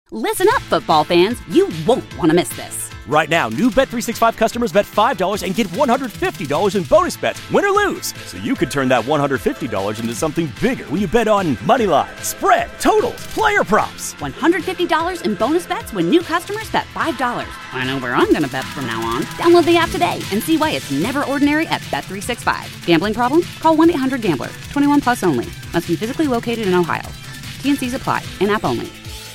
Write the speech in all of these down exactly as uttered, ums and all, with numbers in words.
Listen up, football fans. You won't want to miss this. Right now, new Bet three sixty-five customers bet five dollars and get one hundred fifty dollars in bonus bets, win or lose. So you could turn that one hundred fifty dollars into something bigger when you bet on money line, spread, totals, player props. one hundred fifty dollars in bonus bets when new customers bet five dollars. I know where I'm going to bet from now on. Download the app today and see why it's never ordinary at Bet three sixty-five. Gambling problem? Call one eight hundred gambler. twenty-one plus only. Must be physically located in Ohio. T N Cs apply. In-app only.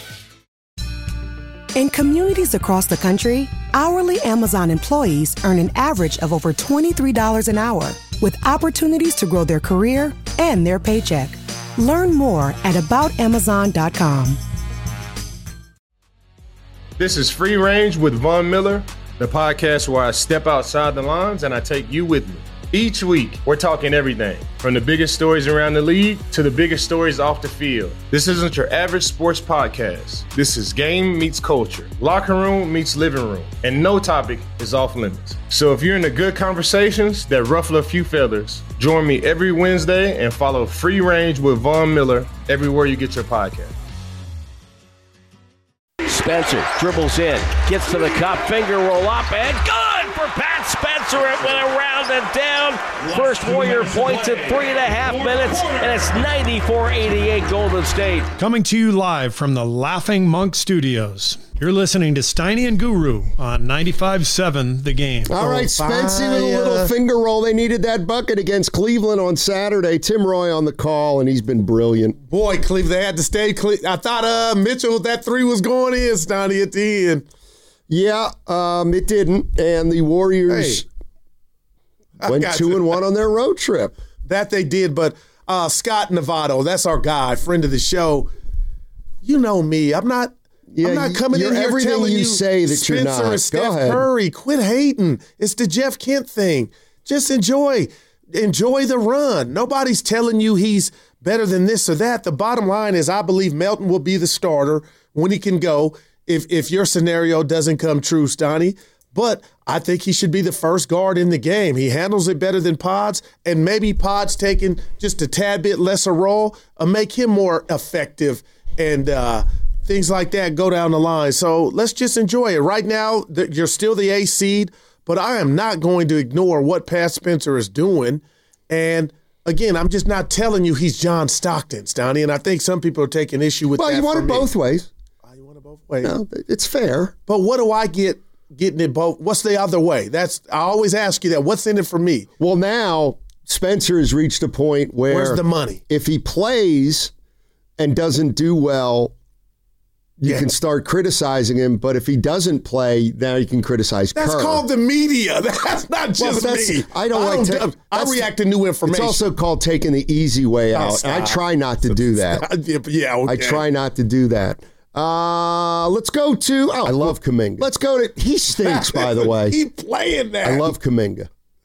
In communities across the country, hourly Amazon employees earn an average of over twenty-three dollars an hour, with opportunities to grow their career and their paycheck. Learn more at about amazon dot com. This is Free Range with Von Miller, the podcast where I step outside the lines and I take you with me. Each week, we're talking everything, from the biggest stories around the league to the biggest stories off the field. This isn't your average sports podcast. This is game meets culture, locker room meets living room, and no topic is off limits. So if you're into good conversations that ruffle a few feathers, join me every Wednesday and follow Free Range with Von Miller everywhere you get your podcast. Spencer dribbles in, gets to the cup, finger roll up, and good for Pat Spencer. It went around and down. First Warrior points at three and a half minutes, and it's ninety-four eighty-eight Golden State. Coming to you live from the Laughing Monk Studios. You're listening to Steiny and Guru on ninety-five point seven The Game. All right, Spency with a little finger roll. They needed that bucket against Cleveland on Saturday. Tim Roy on the call, and he's been brilliant. Boy, Cleveland, they had to stay. Cle- I thought uh, Mitchell, that three was going in, Steiny, at the end. Yeah, um, it didn't. And the Warriors hey, went two you. and one on their road trip. That they did, but uh, Scott Novato, that's our guy, friend of the show. You know me. I'm not Yeah, I'm not coming in here everything telling you, you say that Spencer you're not. and Go Steph ahead. Curry, quit hating. It's the Jeff Kent thing. Just enjoy. Enjoy the run. Nobody's telling you he's better than this or that. The bottom line is I believe Melton will be the starter when he can go if if your scenario doesn't come true, Stoney. But I think he should be the first guard in the game. He handles it better than Pods, and maybe Pods taking just a tad bit lesser role uh, make him more effective and uh, things like that go down the line. So let's just enjoy it. Right now, th- you're still the A seed, but I am not going to ignore what Pat Spencer is doing. And again, I'm just not telling you he's John Stockton, Stoney, and I think some people are taking issue with well, that. Well, you want it me. both ways. Oh, you want it both ways. No, it's fair. But what do I get getting it both? What's the other way? That's I always ask you that. What's in it for me? Well, now Spencer has reached a point where where's the money? If he plays and doesn't do well, you yeah. can start criticizing him, but if he doesn't play, now you can criticize That's Kerr. called the media. That's not just well, that's, me. I don't I like don't, to. I react to new information. It's also called taking the easy way out. Stop. I try not to do that. yeah, okay. I try not to do that. Uh, let's go to. Oh, I love Kuminga. Let's go to. He stinks, by the way. Keep playing that. I love Kuminga.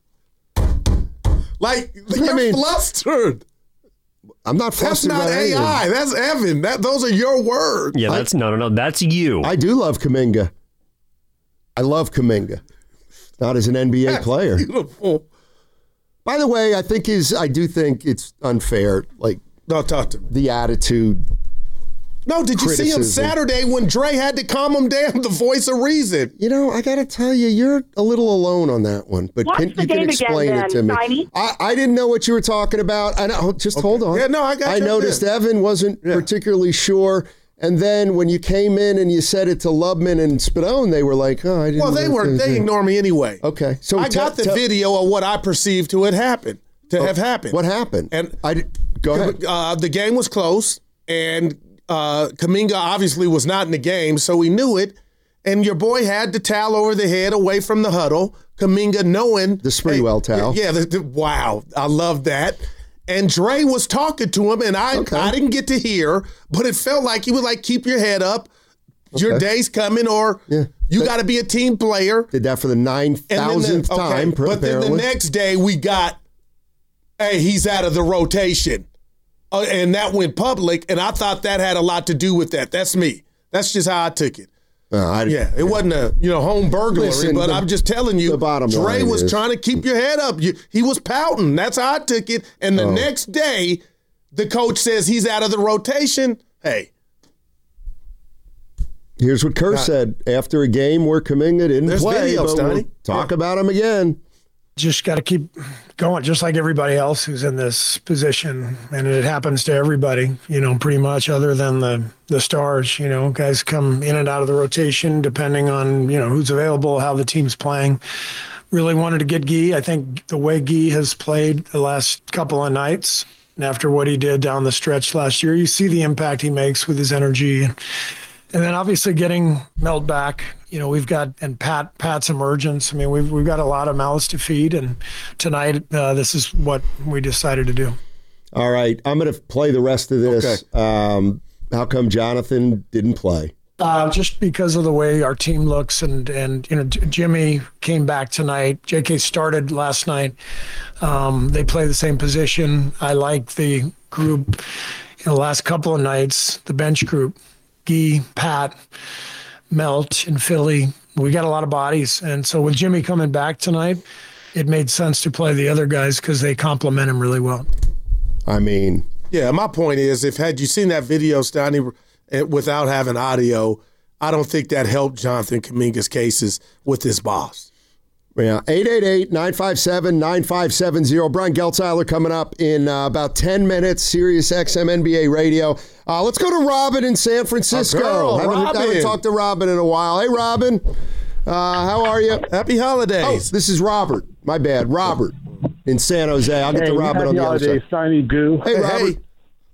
Like you're I mean, flustered. I'm not flustered. That's not A I. Anything. That's Evan. That those are your words. Yeah, that's I, no, no, no. That's you. I do love Kuminga. I love Kuminga. Not as an N B A that's player. Beautiful. By the way, I think is I do think it's unfair. Like, no, talk to me. The attitude. No, did you criticism. see him Saturday when Dre had to calm him down? The voice of reason. You know, I got to tell you, you're a little alone on that one. But can, you can explain again, it to then, me. I, I didn't know what you were talking about. I know, just okay. hold on. Yeah, no, I got. I noticed there. Evan wasn't yeah. particularly sure. And then when you came in and you said it to Lubman and Spadone, they were like, "Oh, I didn't." Well, they were. They ignore me anyway. Okay, so I t- got the t- video of what I perceived to have happened. To oh, have happened. What happened? And I go ahead. Uh, the game was close, and uh, Kuminga obviously was not in the game, so we knew it. And your boy had the towel over the head, away from the huddle. Kuminga knowing the Sprewell hey, towel. Yeah. The, the, wow, I love that. And Dre was talking to him, and I okay. I didn't get to hear, but it felt like he was like, keep your head up. Okay. Your day's coming, or yeah. you got to be a team player. Did that for the nine thousandth okay. time, But apparently. then the next day we got, hey, he's out of the rotation. Uh, and that went public, and I thought that had a lot to do with that. That's me. That's just how I took it. Uh, I, yeah, it yeah. wasn't a you know home burglary, Listen, but the, I'm just telling you, the bottom Dre line was is, trying to keep your head up. You, he was pouting. That's how I took it. And the oh. next day, the coach says he's out of the rotation. Hey, Here's what Kerr Now, said after a game where Kuminga didn't There's play. videos, but we'll Donnie. talk Yeah. about him again. Just got to keep going, just like everybody else who's in this position. And it happens to everybody, you know, pretty much other than the, the stars. You know, guys come in and out of the rotation depending on, you know, who's available, how the team's playing. Really wanted to get Guy. I think the way Guy has played the last couple of nights, and after what he did down the stretch last year, you see the impact he makes with his energy. And then obviously getting Melt back, you know, we've got, and Pat, Pat's emergence. I mean, we've, we've got a lot of mouths to feed. And tonight, uh, this is what we decided to do. All right. I'm going to play the rest of this. Okay. Um, how come Jonathan didn't play? Uh, just because of the way our team looks, and, and you know, J- Jimmy came back tonight. J K started last night. Um, they play the same position. I like the group, you know, last couple of nights, the bench group, Guy, Pat, Melt, and Philly. We got a lot of bodies. And so with Jimmy coming back tonight, it made sense to play the other guys because they complement him really well. I mean, Yeah, my point is, if had you seen that video, Stoney, without having audio, I don't think that helped Jonathan Kuminga's cases with his boss. yeah, eight eight eight, nine five seven, nine five seven zero. Brian Geltzeiler coming up in uh, about ten minutes, Sirius X M N B A Radio. Uh, let's go to Robin in San Francisco. girl, haven't, Robin. haven't talked to Robin in a while. Hey, Robin. Uh, how are you? Happy Oh, holidays. this is Robert. My bad. Robert in San Jose. I'll get Hey, to Robin happy on the other holidays, side. Steiny Goo. Hey, Hey, Robert. hey.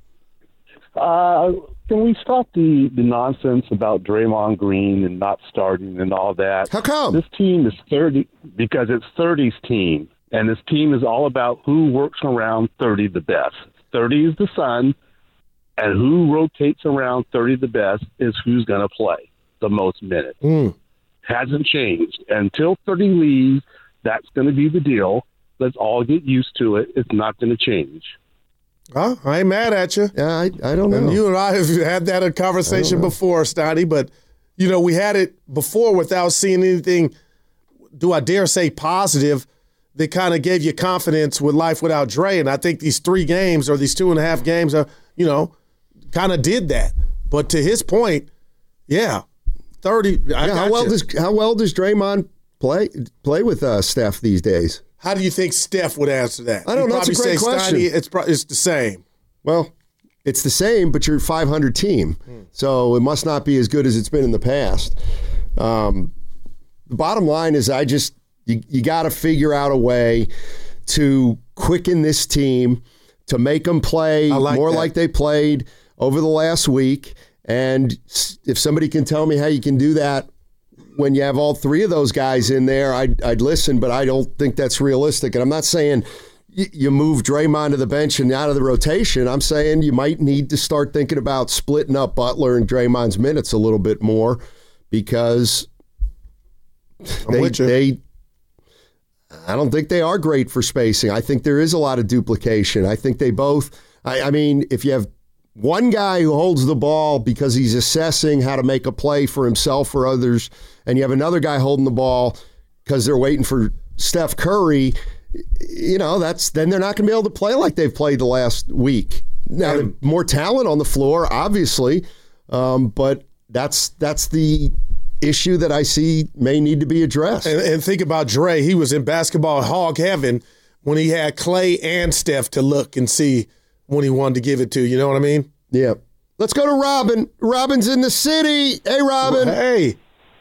Uh, can we stop the, the nonsense about Draymond Green and not starting and all that? How come? This team is thirty because it's thirty's team, and this team is all about who works around thirty the best. thirty is the sun, and who rotates around thirty the best is who's going to play the most minutes. Mm. Hasn't changed. Until thirty leaves, that's going to be the deal. Let's all get used to it. It's not going to change. Well, I ain't mad at you. Yeah, I, I don't know. And you and I have had that a conversation before, Stoney, but, you know, we had it before without seeing anything, do I dare say positive, that kind of gave you confidence with life without Dre. And I think these three games or these two and a half games, are, you know, kind of did that. But to his point, yeah, thirty. I Yeah, how got well you. does how well does Draymond play play with uh, Steph these days? How do you think Steph would answer that? I don't He'd know. That's a probably great say, question. Stoney, it's, pro- it's the same. Well, it's the same, but you're a five hundred team, so it must not be as good as it's been in the past. Um, the bottom line is, I just you, you got to figure out a way to quicken this team to make them play I like more that. like they played over the last week. And s- if somebody can tell me how you can do that when you have all three of those guys in there, I'd, I'd listen, but I don't think that's realistic. And I'm not saying y- you move Draymond to the bench and out of the rotation. I'm saying you might need to start thinking about splitting up Butler and Draymond's minutes a little bit more, because I'm they, with you. they I don't think they are great for spacing. I think there is a lot of duplication. I think they both, I, I mean, if you have one guy who holds the ball because he's assessing how to make a play for himself or others, and you have another guy holding the ball because they're waiting for Steph Curry, you know, that's then they're not going to be able to play like they've played the last week. Now, And- more talent on the floor, obviously, um, but that's that's the issue that I see may need to be addressed. And, and think about Dre. He was in basketball hog heaven when he had Clay and Steph to look and see when he wanted to give it to. You know what I mean? Yeah. Let's go to Robin. Robin's in the city. Hey, Robin. Hey.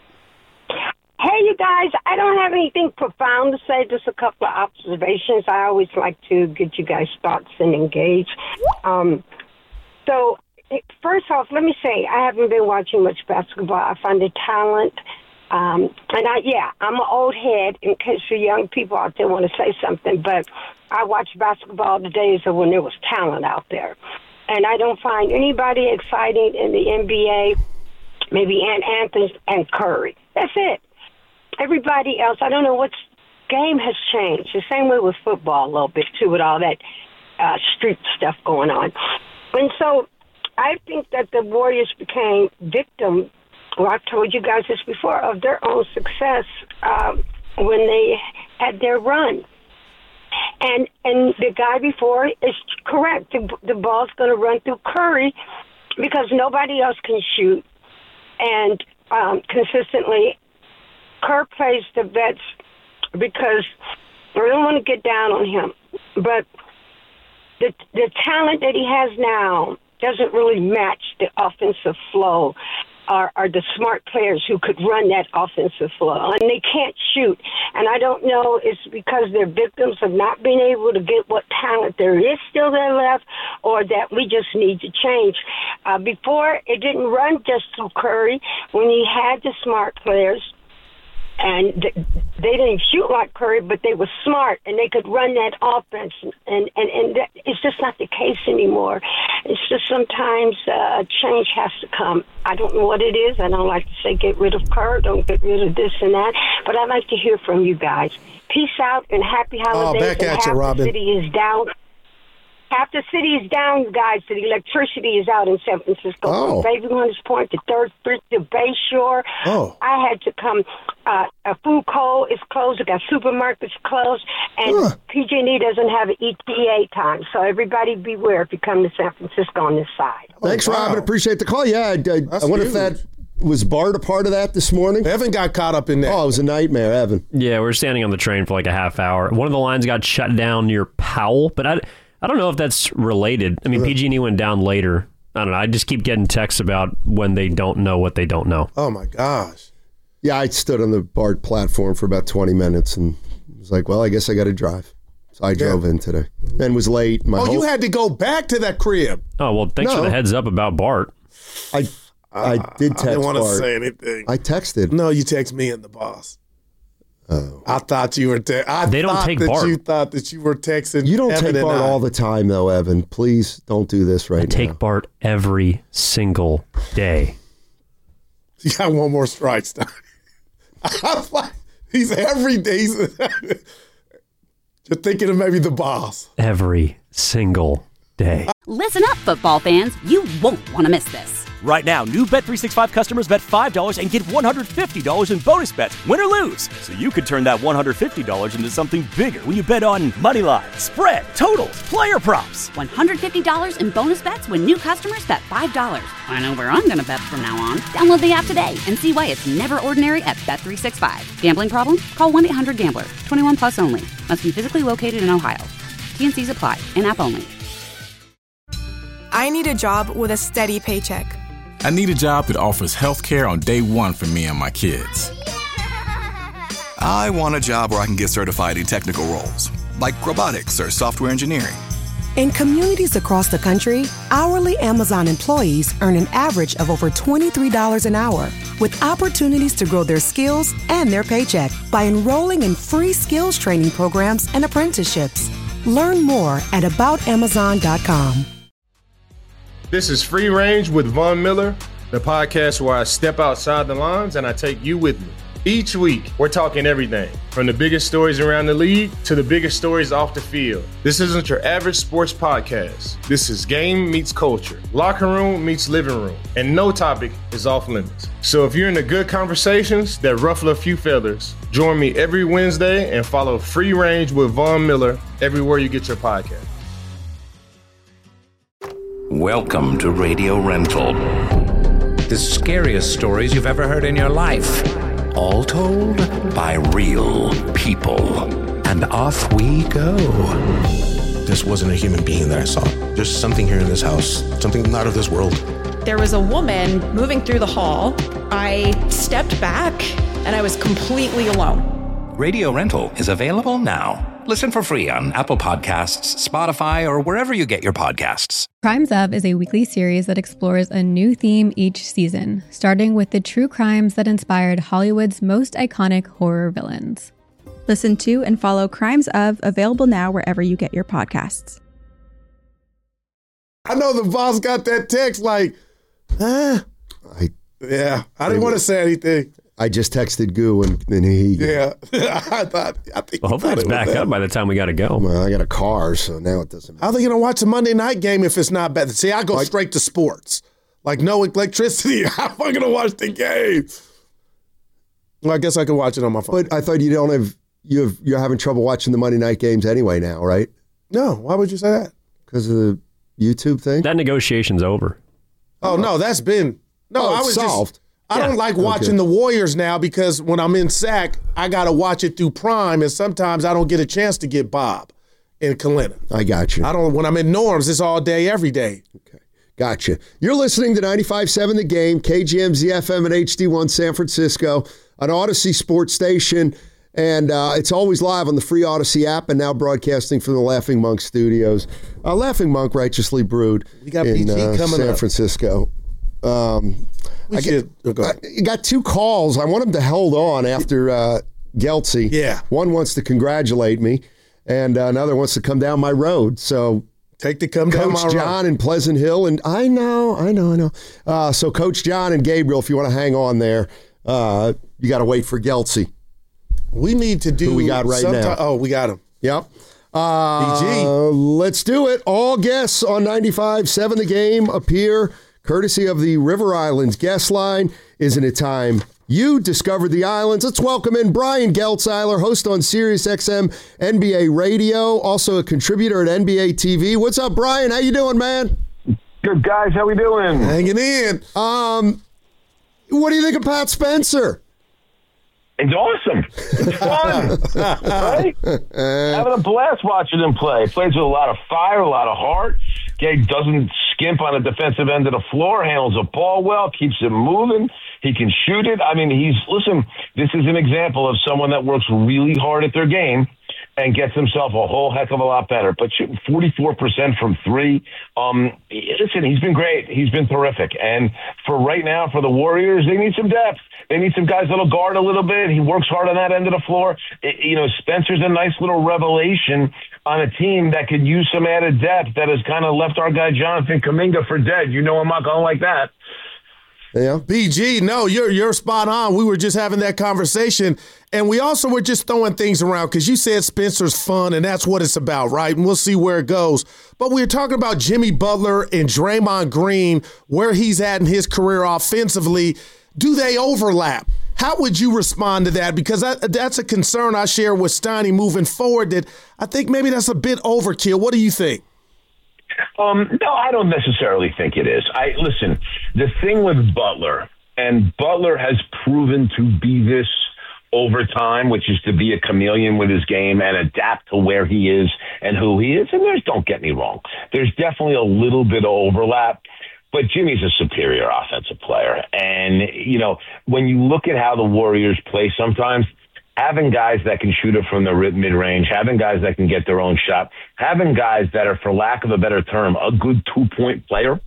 Hey, you guys, I don't have anything profound to say, just a couple of observations. I always like to get you guys' thoughts and engage. Um, so, it, first off, let me say, I haven't been watching much basketball. I find the talent, um, and I, yeah, I'm an old head in case the young people out there want to say something, but I watched basketball the days of when there was talent out there. And I don't find anybody exciting in the N B A, maybe Ant Anthony and Curry. That's it. Everybody else, I don't know what's game has changed. The same way with football a little bit, too, with all that uh, street stuff going on. And so I think that the Warriors became victim, well, I've told you guys this before, of their own success um, when they had their run. And and the guy before is correct. The, the ball's going to run through Curry because nobody else can shoot. And um, consistently. Kerr plays the vets because I don't want to get down on him, but the the talent that he has now doesn't really match the offensive flow or, or the smart players who could run that offensive flow. And they can't shoot. And I don't know, it's because they're victims of not being able to get what talent there is still there left, or that we just need to change. Uh, before, it didn't run just through Curry when he had the smart players. And they didn't shoot like Curry, but they were smart, and they could run that offense. And, and, and that, it's just not the case anymore. It's just sometimes uh, change has to come. I don't know what it is. I don't like to say get rid of Kerr, don't get rid of this and that. But I'd like to hear from you guys. Peace out and happy holidays. Oh, back and at half you, Robin. The city is down. Half the city is down, guys. The electricity is out in San Francisco. Oh. From Baby Hunters Point to Third Street to Bay Shore. Oh. I had to come. Uh, a food co is closed. We got supermarkets closed. And Huh. P G and E doesn't have an E T A time. So everybody beware if you come to San Francisco on this side. Thanks, wow. Robin. Appreciate the call. Yeah, I, I, That's I wonder if huge. that was Bart a part of that this morning. Evan got caught up in that. Oh, it was a nightmare, Evan. Yeah, we were standing on the train for like a half hour. One of the lines got shut down near Powell, but I, I don't know if that's related. I mean, P G and E went down later. I don't know. I just keep getting texts about when they don't know what they don't know. Oh, my gosh. Yeah, I stood on the BART platform for about twenty minutes and was like, well, I guess I got to drive. So I drove in today and was late. My Oh, whole, you had to go back to that crib. Oh, well, thanks No. for the heads up about Bart. I I did text I didn't want to Bart. say anything. I texted. No, you text me and the boss. Oh. I thought you were. Te- I They don't thought take that Bart. You thought that you were texting. You don't Evan take and Bart I. all the time, though, Evan. Please don't do this right I now. take Bart every single day. You got one more strike, Stein. I'm like, he's every day. He's, you're thinking of maybe the boss. Every single day. Listen up, football fans. You won't want to miss this. Right now, new Bet three sixty-five customers bet five dollars and get one hundred fifty dollars in bonus bets, win or lose. So you could turn that one hundred fifty dollars into something bigger when you bet on money line, spread, totals, player props. one hundred fifty dollars in bonus bets when new customers bet five dollars. I know where I'm going to bet from now on. Download the app today and see why it's never ordinary at Bet three sixty-five. Gambling problem? Call one eight hundred gambler. twenty-one plus only. Must be physically located in Ohio. T N Cs apply. In-app only. I need a job with a steady paycheck. I need a job that offers health care on day one for me and my kids. I want a job where I can get certified in technical roles, like robotics or software engineering. In communities across the country, hourly Amazon employees earn an average of over twenty-three dollars an hour, with opportunities to grow their skills and their paycheck by enrolling in free skills training programs and apprenticeships. Learn more at about amazon dot com. This is Free Range with Von Miller, the podcast where I step outside the lines and I take you with me. Each week, we're talking everything from the biggest stories around the league to the biggest stories off the field. This isn't your average sports podcast. This is game meets culture, locker room meets living room, and no topic is off limits. So if you're into good conversations that ruffle a few feathers, join me every Wednesday and follow Free Range with Von Miller everywhere you get your podcast. Welcome to Radio Rental. The scariest stories you've ever heard in your life. All told by real people. And off we go. This wasn't a human being that I saw. There's something here in this house, something not of this world. There was a woman moving through the hall. I stepped back and I was completely alone. Radio Rental is available now. Listen for free on Apple Podcasts, Spotify, or wherever you get your podcasts. Crimes Of is a weekly series that explores a new theme each season, starting with the true crimes that inspired Hollywood's most iconic horror villains. Listen to and follow Crimes Of, available now wherever you get your podcasts. I know the boss got that text like, huh? I, yeah, I didn't want to say anything. I just texted Goo and then he. Yeah, I thought. I think. Well, hopefully it's back up by the time we got to go. Well, I got a car, so now it doesn't matter. How are they going to watch a Monday night game if it's not bad? See, I go like, straight to sports. Like, no electricity. How am I going to watch the game? Well, I guess I can watch it on my phone. But I thought you don't have, you have, you're having trouble watching the Monday night games anyway now, right? No, why would you say that? Because of the YouTube thing? That negotiation's over. Oh, no, that's been, no, oh, I was solved. just, I Yeah. don't like watching Okay. the Warriors now because when I'm in Sac, I got to watch it through Prime, and sometimes I don't get a chance to get Bob in Kalina. I got you. I don't. When I'm in Norms, it's all day, every day. Gotcha. You're listening to ninety-five point seven The Game, K G M Z F M and H D one San Francisco, an Odyssey sports station, and uh, it's always live on the free Odyssey app and now broadcasting from the Laughing Monk studios. Uh, Laughing Monk, righteously brewed We got in B G uh, coming San up. Francisco. Um, We I, should- get, go ahead. I got two calls. I want them to hold on after uh, Geltzy. Yeah. One wants to congratulate me, and uh, another wants to come down my road. So Take the come down Coach my John road. in Pleasant Hill, and I know, I know, I know. Uh, so Coach John and Gabriel, if you want to hang on there, uh, you got to wait for Geltzy. We need to do. Who we got right sometime- now? Oh, we got him. Yep. Uh, B G. Let's do it. All guests on ninety-five point seven The Game appear courtesy of the River Islands guest line. Isn't it time you discovered the islands? Let's welcome in Brian Geltzeiler, host on Sirius X M N B A Radio, also a contributor at N B A T V. What's up, Brian? How you doing, man? Good, guys. How we doing? Hanging in. Um, what do you think of Pat Spencer? It's awesome. It's fun, right? Having a blast watching him play. Plays with a lot of fire, a lot of heart. Guy doesn't skimp on the defensive end of the floor, handles the ball well, keeps it moving. He can shoot it. I mean, he's, listen, this is an example of someone that works really hard at their game and gets himself a whole heck of a lot better. But shooting forty-four percent from three, um, listen, he's been great. He's been terrific. And for right now, for the Warriors, they need some depth. They need some guys that'll guard a little bit. He works hard on that end of the floor. It, you know, Spencer's a nice little revelation on a team that could use some added depth that has kind of left our guy Jonathan Kuminga for dead. You know I'm not going like that. Yeah. B G, no, you're you're spot on. We were just having that conversation, and we also were just throwing things around because you said Spencer's fun, and that's what it's about, right? And we'll see where it goes. But we were talking about Jimmy Butler and Draymond Green, where he's at in his career offensively. Do they overlap? How would you respond to that? Because that, that's a concern I share with Steiny moving forward, that I think maybe that's a bit overkill. What do you think? Um, no, I don't necessarily think it is. I listen, the thing with Butler, and Butler has proven to be this over time, which is to be a chameleon with his game and adapt to where he is and who he is. And there's, don't get me wrong, there's definitely a little bit of overlap. But Jimmy's a superior offensive player. And, you know, when you look at how the Warriors play sometimes, having guys that can shoot it from the mid-range, having guys that can get their own shot, having guys that are, for lack of a better term, a good two-point player,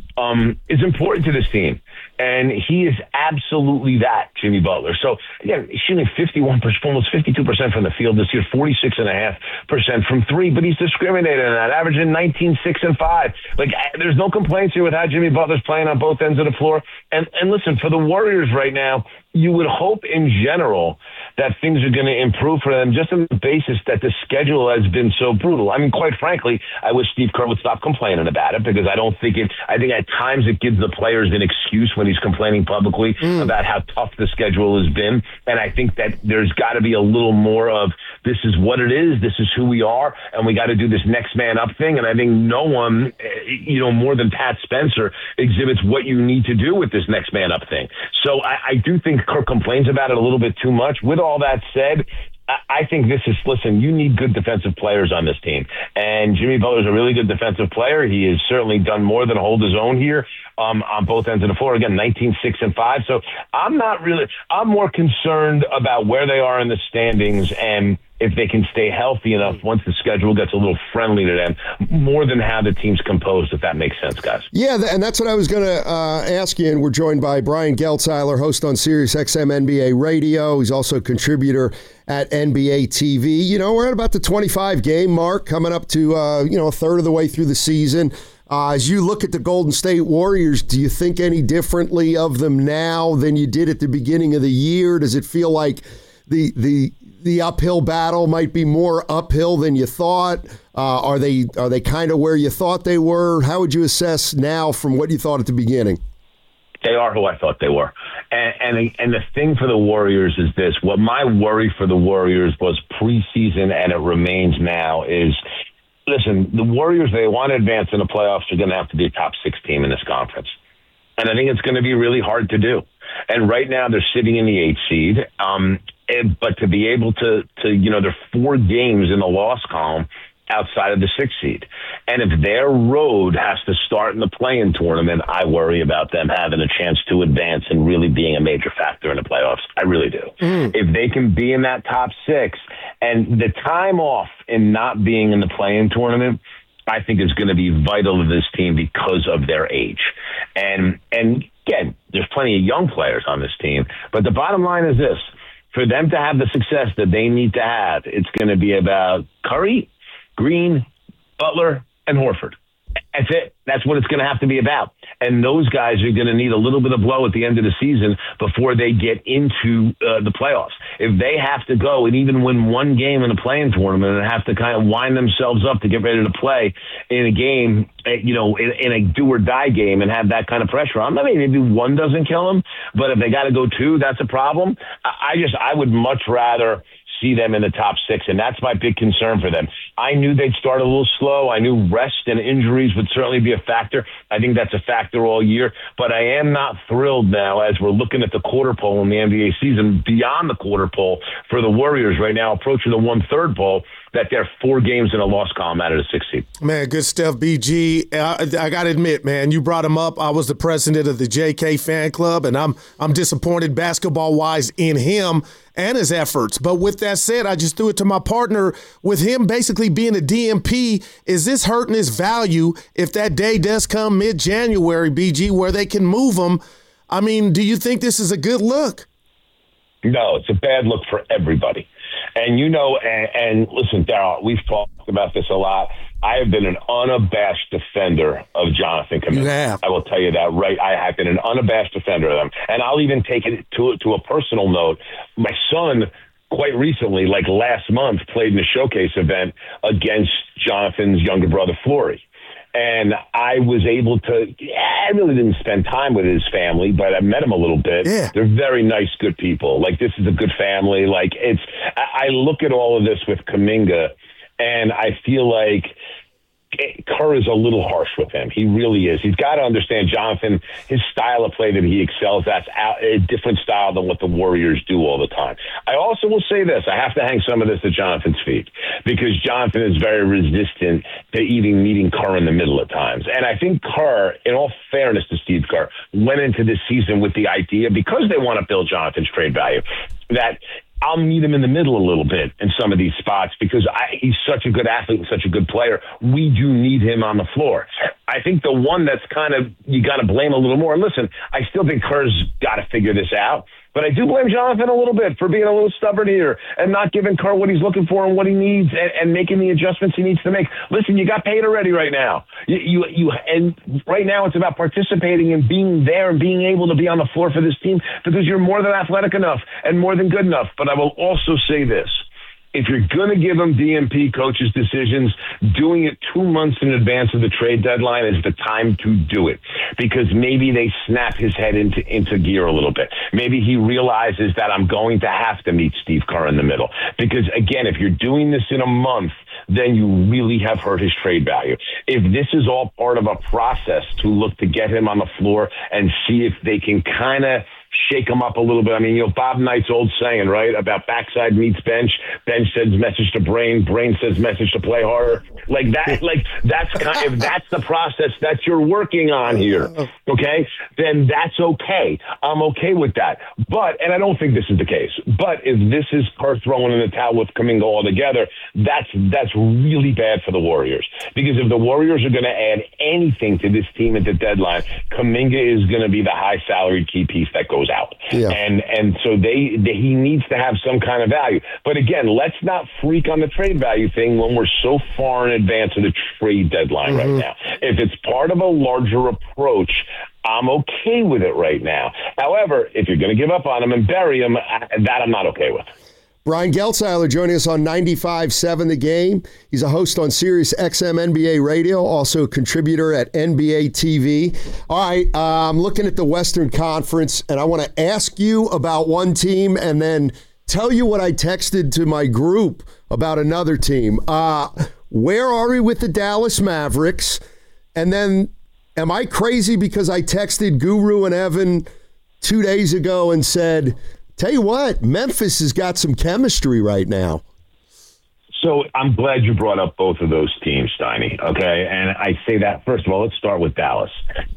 um, is important to this team. And he is absolutely that, Jimmy Butler. So, again, he's shooting fifty-one percent, almost fifty-two percent from the field this year, forty-six point five percent from three, but he's discriminated in that, averaging nineteen, six, and five. Like, there's no complaints here with how Jimmy Butler's playing on both ends of the floor. And, and listen, for the Warriors right now, you would hope in general that things are going to improve for them just on the basis that the schedule has been so brutal. I mean, quite frankly, I wish Steve Kerr would stop complaining about it, because I don't think it, I think at times it gives the players an excuse when he's complaining publicly mm. about how tough the schedule has been. And I think that there's got to be a little more of, this is what it is, this is who we are, and we got to do this next man up thing. And I think no one, you know, more than Pat Spencer exhibits what you need to do with this next man up thing. So I, I do think Kirk complains about it a little bit too much. With all that said, I think this is, listen, you need good defensive players on this team. And Jimmy Butler's a really good defensive player. He has certainly done more than hold his own here um, on both ends of the floor. Again, nineteen, six, and five. So I'm not really, I'm more concerned about where they are in the standings and if they can stay healthy enough once the schedule gets a little friendly to them, more than how the team's composed, if that makes sense, guys. Yeah, and that's what I was going to uh, ask you. And we're joined by Brian Geltzeiler, host on Sirius X M N B A Radio. He's also a contributor at N B A T V. You know, we're at about the twenty-five game mark, coming up to, uh, you know, a third of the way through the season. Uh, as you look at the Golden State Warriors, do you think any differently of them now than you did at the beginning of the year? Does it feel like the the the uphill battle might be more uphill than you thought? Uh, are they are they kind of where you thought they were? How would you assess now from what you thought at the beginning? They are who I thought they were. And, and and the thing for the Warriors is this. What my worry for the Warriors was preseason, and it remains now, is, listen, the Warriors, they want to advance in the playoffs, are going to have to be a top six team in this conference. And I think it's going to be really hard to do. And right now they're sitting in the eighth seed. Um, and, but to be able to, to, you know, there are four games in the loss column outside of the sixth seed. And if their road has to start in the play-in tournament, I worry about them having a chance to advance and really being a major factor in the playoffs. I really do. Mm. If they can be in that top six, and the time off in not being in the play-in tournament, I think is going to be vital to this team because of their age. And, and again, there's plenty of young players on this team, but the bottom line is this. For them to have the success that they need to have, it's going to be about Curry, Green, Butler, and Horford. That's it. That's what it's going to have to be about. And those guys are going to need a little bit of blow at the end of the season before they get into uh, the playoffs. If they have to go and even win one game in a play-in tournament and have to kind of wind themselves up to get ready to play in a game, you know, in, in a do-or-die game and have that kind of pressure on them, I mean, maybe one doesn't kill them, but if they got to go two, that's a problem. I, I just, I would much rather see them in the top six, and that's my big concern for them. I knew they'd start a little slow. I knew rest and injuries would certainly be a factor. I think that's a factor all year, but I am not thrilled now as we're looking at the quarter pole in the N B A season, beyond the quarter pole for the Warriors right now, approaching the one-third pole, that they're four games in a loss column out of the sixth seed. Man, good stuff, B G. I, I got to admit, man, you brought him up. I was the president of the J K fan club, and I'm I'm disappointed basketball-wise in him and his efforts. But with that said, I just threw it to my partner. With him basically being a D M P, is this hurting his value if that day does come mid-January, B G, where they can move him? I mean, do you think this is a good look? No, it's a bad look for everybody. And, you know, and, and listen, Daryl, we've talked about this a lot. I have been an unabashed defender of Jonathan Kuminga. You have. I will tell you that, right? I have been an unabashed defender of them. And I'll even take it to, to a personal note. My son, quite recently, like last month, played in a showcase event against Jonathan's younger brother, Flory. And I was able to, yeah, I really didn't spend time with his family, but I met him a little bit. Yeah. They're very nice, good people. Like, this is a good family. Like, it's, I, I look at all of this with Kuminga, and I feel like Kerr is a little harsh with him. He really is. He's got to understand Jonathan, his style of play that he excels at, a different style than what the Warriors do all the time. I also will say this. I have to hang some of this at Jonathan's feet because Jonathan is very resistant to even meeting Kerr in the middle at times. And I think Kerr, in all fairness to Steve Kerr, went into this season with the idea, because they want to build Jonathan's trade value, that I'll meet him in the middle a little bit in some of these spots because I, he's such a good athlete and such a good player. We do need him on the floor. I think the one that's kind of, you got to blame a little more. And listen, I still think Kerr's got to figure this out. But I do blame Jonathan a little bit for being a little stubborn here and not giving Kerr what he's looking for and what he needs and, and making the adjustments he needs to make. Listen, you got paid already right now. You, you, you, and right now it's about participating and being there and being able to be on the floor for this team because you're more than athletic enough and more than good enough. But I will also say this. If you're going to give them D M P coaches' decisions, doing it two months in advance of the trade deadline is the time to do it because maybe they snap his head into, into gear a little bit. Maybe he realizes that I'm going to have to meet Steve Kerr in the middle because, again, if you're doing this in a month, then you really have hurt his trade value. If this is all part of a process to look to get him on the floor and see if they can kind of shake him up a little bit. I mean, you know, Bob Knight's old saying, right, about backside meets bench. Bench sends message to brain. Brain sends message to play harder. Like that, like that's kind of, if that's the process that you're working on here, okay, then that's okay. I'm okay with that. But, and I don't think this is the case, but if this is Kerr throwing in the towel with Kuminga altogether, that's, that's really bad for the Warriors. Because if the Warriors are going to add anything to this team at the deadline, Kuminga is going to be the high salaried key piece that goes out. Yeah. And and so they, they he needs to have some kind of value. But again, let's not freak on the trade value thing when we're so far in advance of the trade deadline mm-hmm. right now. If it's part of a larger approach, I'm okay with it right now. However, if you're going to give up on him and bury him, that I'm not okay with. Brian Geltzeiler joining us on ninety-five point seven The Game. He's a host on Sirius X M N B A Radio, also a contributor at N B A T V. All right, uh, I'm looking at the Western Conference, and I want to ask you about one team and then tell you what I texted to my group about another team. Uh, where are we with the Dallas Mavericks? And then am I crazy because I texted Guru and Evan two days ago and said, tell you what, Memphis has got some chemistry right now? So I'm glad you brought up both of those teams, Steiny, okay? And I say that, first of all, let's start with Dallas.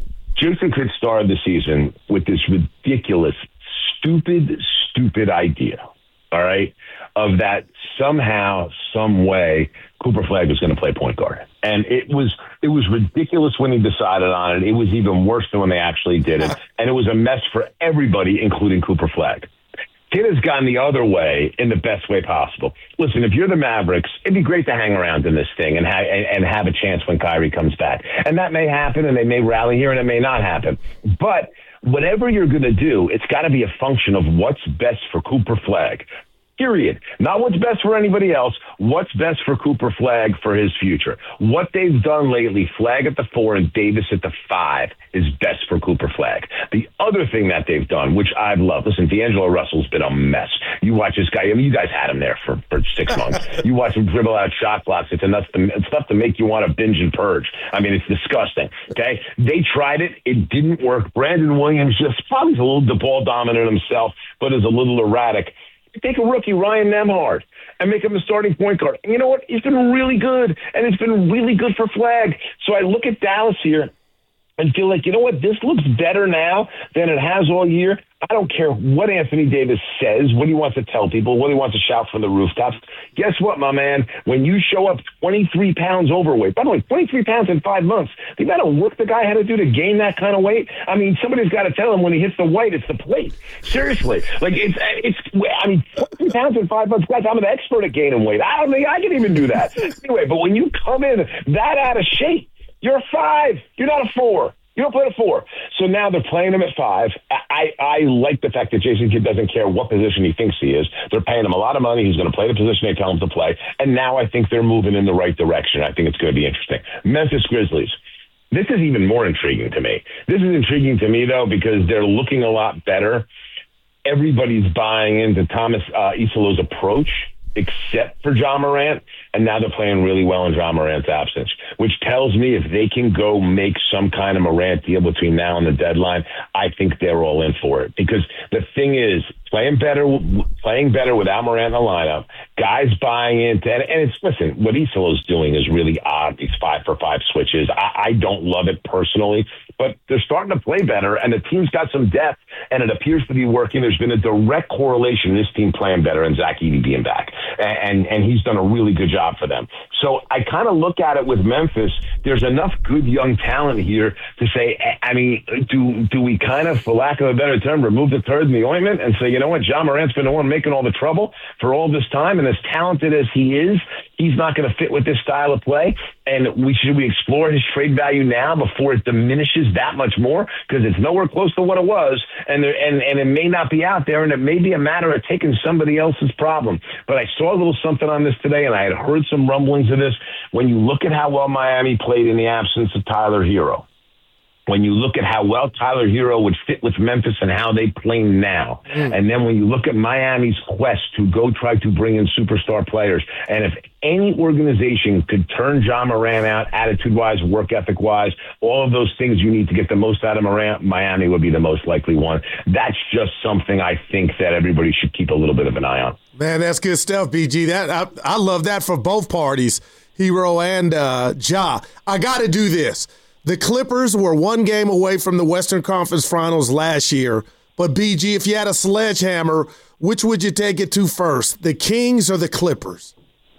Jason Kidd started the season with this ridiculous, stupid, stupid idea, all right, of that somehow, some way, Cooper Flagg was going to play point guard. And it was it was ridiculous when he decided on it. It was even worse than when they actually did it. And it was a mess for everybody, including Cooper Flagg. Kidd has gone the other way in the best way possible. Listen, if you're the Mavericks, it'd be great to hang around in this thing and, ha- and have a chance when Kyrie comes back. And that may happen, and they may rally here, and it may not happen. But whatever you're going to do, it's got to be a function of what's best for Cooper Flagg. Period. Not what's best for anybody else. What's best for Cooper Flagg for his future. What they've done lately, Flagg at the four and Davis at the five, is best for Cooper Flagg. The other thing that they've done, which I've loved, listen, D'Angelo Russell's been a mess. You watch this guy, I mean, you guys had him there for, for six months. You watch him dribble out shot blocks. It's enough to, it's enough to make you want to binge and purge. I mean, it's disgusting. Okay? They tried it. It didn't work. Brandon Williams just probably is a little ball dominant himself, but is a little erratic. Take a rookie, Ryan Nembhard, and make him the starting point guard. And you know what? He's been really good, and it's been really good for Flagg. So I look at Dallas here and feel like, you know what? This looks better now than it has all year. I don't care what Anthony Davis says, what he wants to tell people, what he wants to shout from the rooftops. Guess what, my man? When you show up twenty-three pounds overweight, by the way, twenty-three pounds in five months, the amount of work the guy had to do to gain that kind of weight, I mean, somebody's got to tell him when he hits the white, it's the plate. Seriously. Like, it's, it's. I mean, twenty-three pounds in five months, guys, I'm an expert at gaining weight. I don't think I can even do that. Anyway, but when you come in that out of shape, you're a five. You're not a four. You don't play a four. So now they're playing him at five. I, I like the fact that Jason Kidd doesn't care what position he thinks he is. They're paying him a lot of money. He's going to play the position they tell him to play. And now I think they're moving in the right direction. I think it's going to be interesting. Memphis Grizzlies. This is even more intriguing to me. This is intriguing to me, though, because they're looking a lot better. Everybody's buying into Thomas uh, Isolo's approach, except for Ja Morant, and now they're playing really well in Ja Morant's absence, which tells me if they can go make some kind of Morant deal between now and the deadline, I think they're all in for it. Because the thing is, playing better playing better without Morant in the lineup, guys buying into, and, and it's, listen, what Isolo's doing is really odd, these five for five switches. I, I don't love it personally, but they're starting to play better, and the team's got some depth, and it appears to be working. There's been a direct correlation in this team playing better and Zach Edey being back, and, and, and he's done a really good job for them. So I kind of look at it with Memphis. There's enough good young talent here to say, I mean, do do we kind of, for lack of a better term, remove the turd in the ointment and say, you know what, Ja Morant's been the one making all the trouble for all this time, and as talented as he is, he's not going to fit with this style of play, and we should we explore his trade value now before it diminishes that much more, because it's nowhere close to what it was, and there, and and it may not be out there, and it may be a matter of taking somebody else's problem. But I saw a little something on this today, and I had heard some rumblings of this. When you look at how well Miami played in the absence of Tyler Hero, when you look at how well Tyler Hero would fit with Memphis and how they play now, mm. and then when you look at Miami's quest to go try to bring in superstar players, and if any organization could turn Ja Morant out attitude-wise, work ethic-wise, all of those things you need to get the most out of Morant, Miami would be the most likely one. That's just something I think that everybody should keep a little bit of an eye on. Man, that's good stuff, B G. That I, I love that for both parties, Hero and uh, Ja. I got to do this. The Clippers were one game away from the Western Conference Finals last year. But, B G, if you had a sledgehammer, which would you take it to first, the Kings or the Clippers?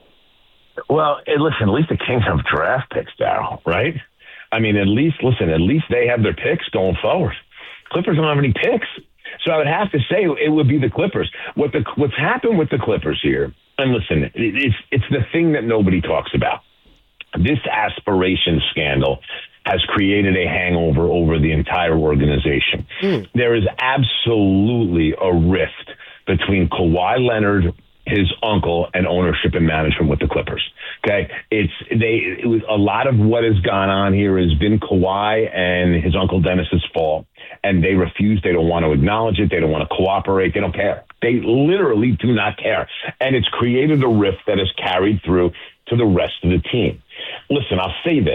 Well, listen, at least the Kings have draft picks, Darryl, right? I mean, at least, listen, at least they have their picks going forward. Clippers don't have any picks. So I would have to say it would be the Clippers. What the What's happened with the Clippers here, and listen, it's it's the thing that nobody talks about. This aspiration scandal has created a hangover over the entire organization. Mm. There is absolutely a rift between Kawhi Leonard, his uncle, and ownership and management with the Clippers. Okay, it's they. It was, a lot of what has gone on here has been Kawhi and his uncle Dennis's fault, and they refuse. They don't want to acknowledge it. They don't want to cooperate. They don't care. They literally do not care, and it's created a rift that has carried through to the rest of the team. Listen, I'll say this.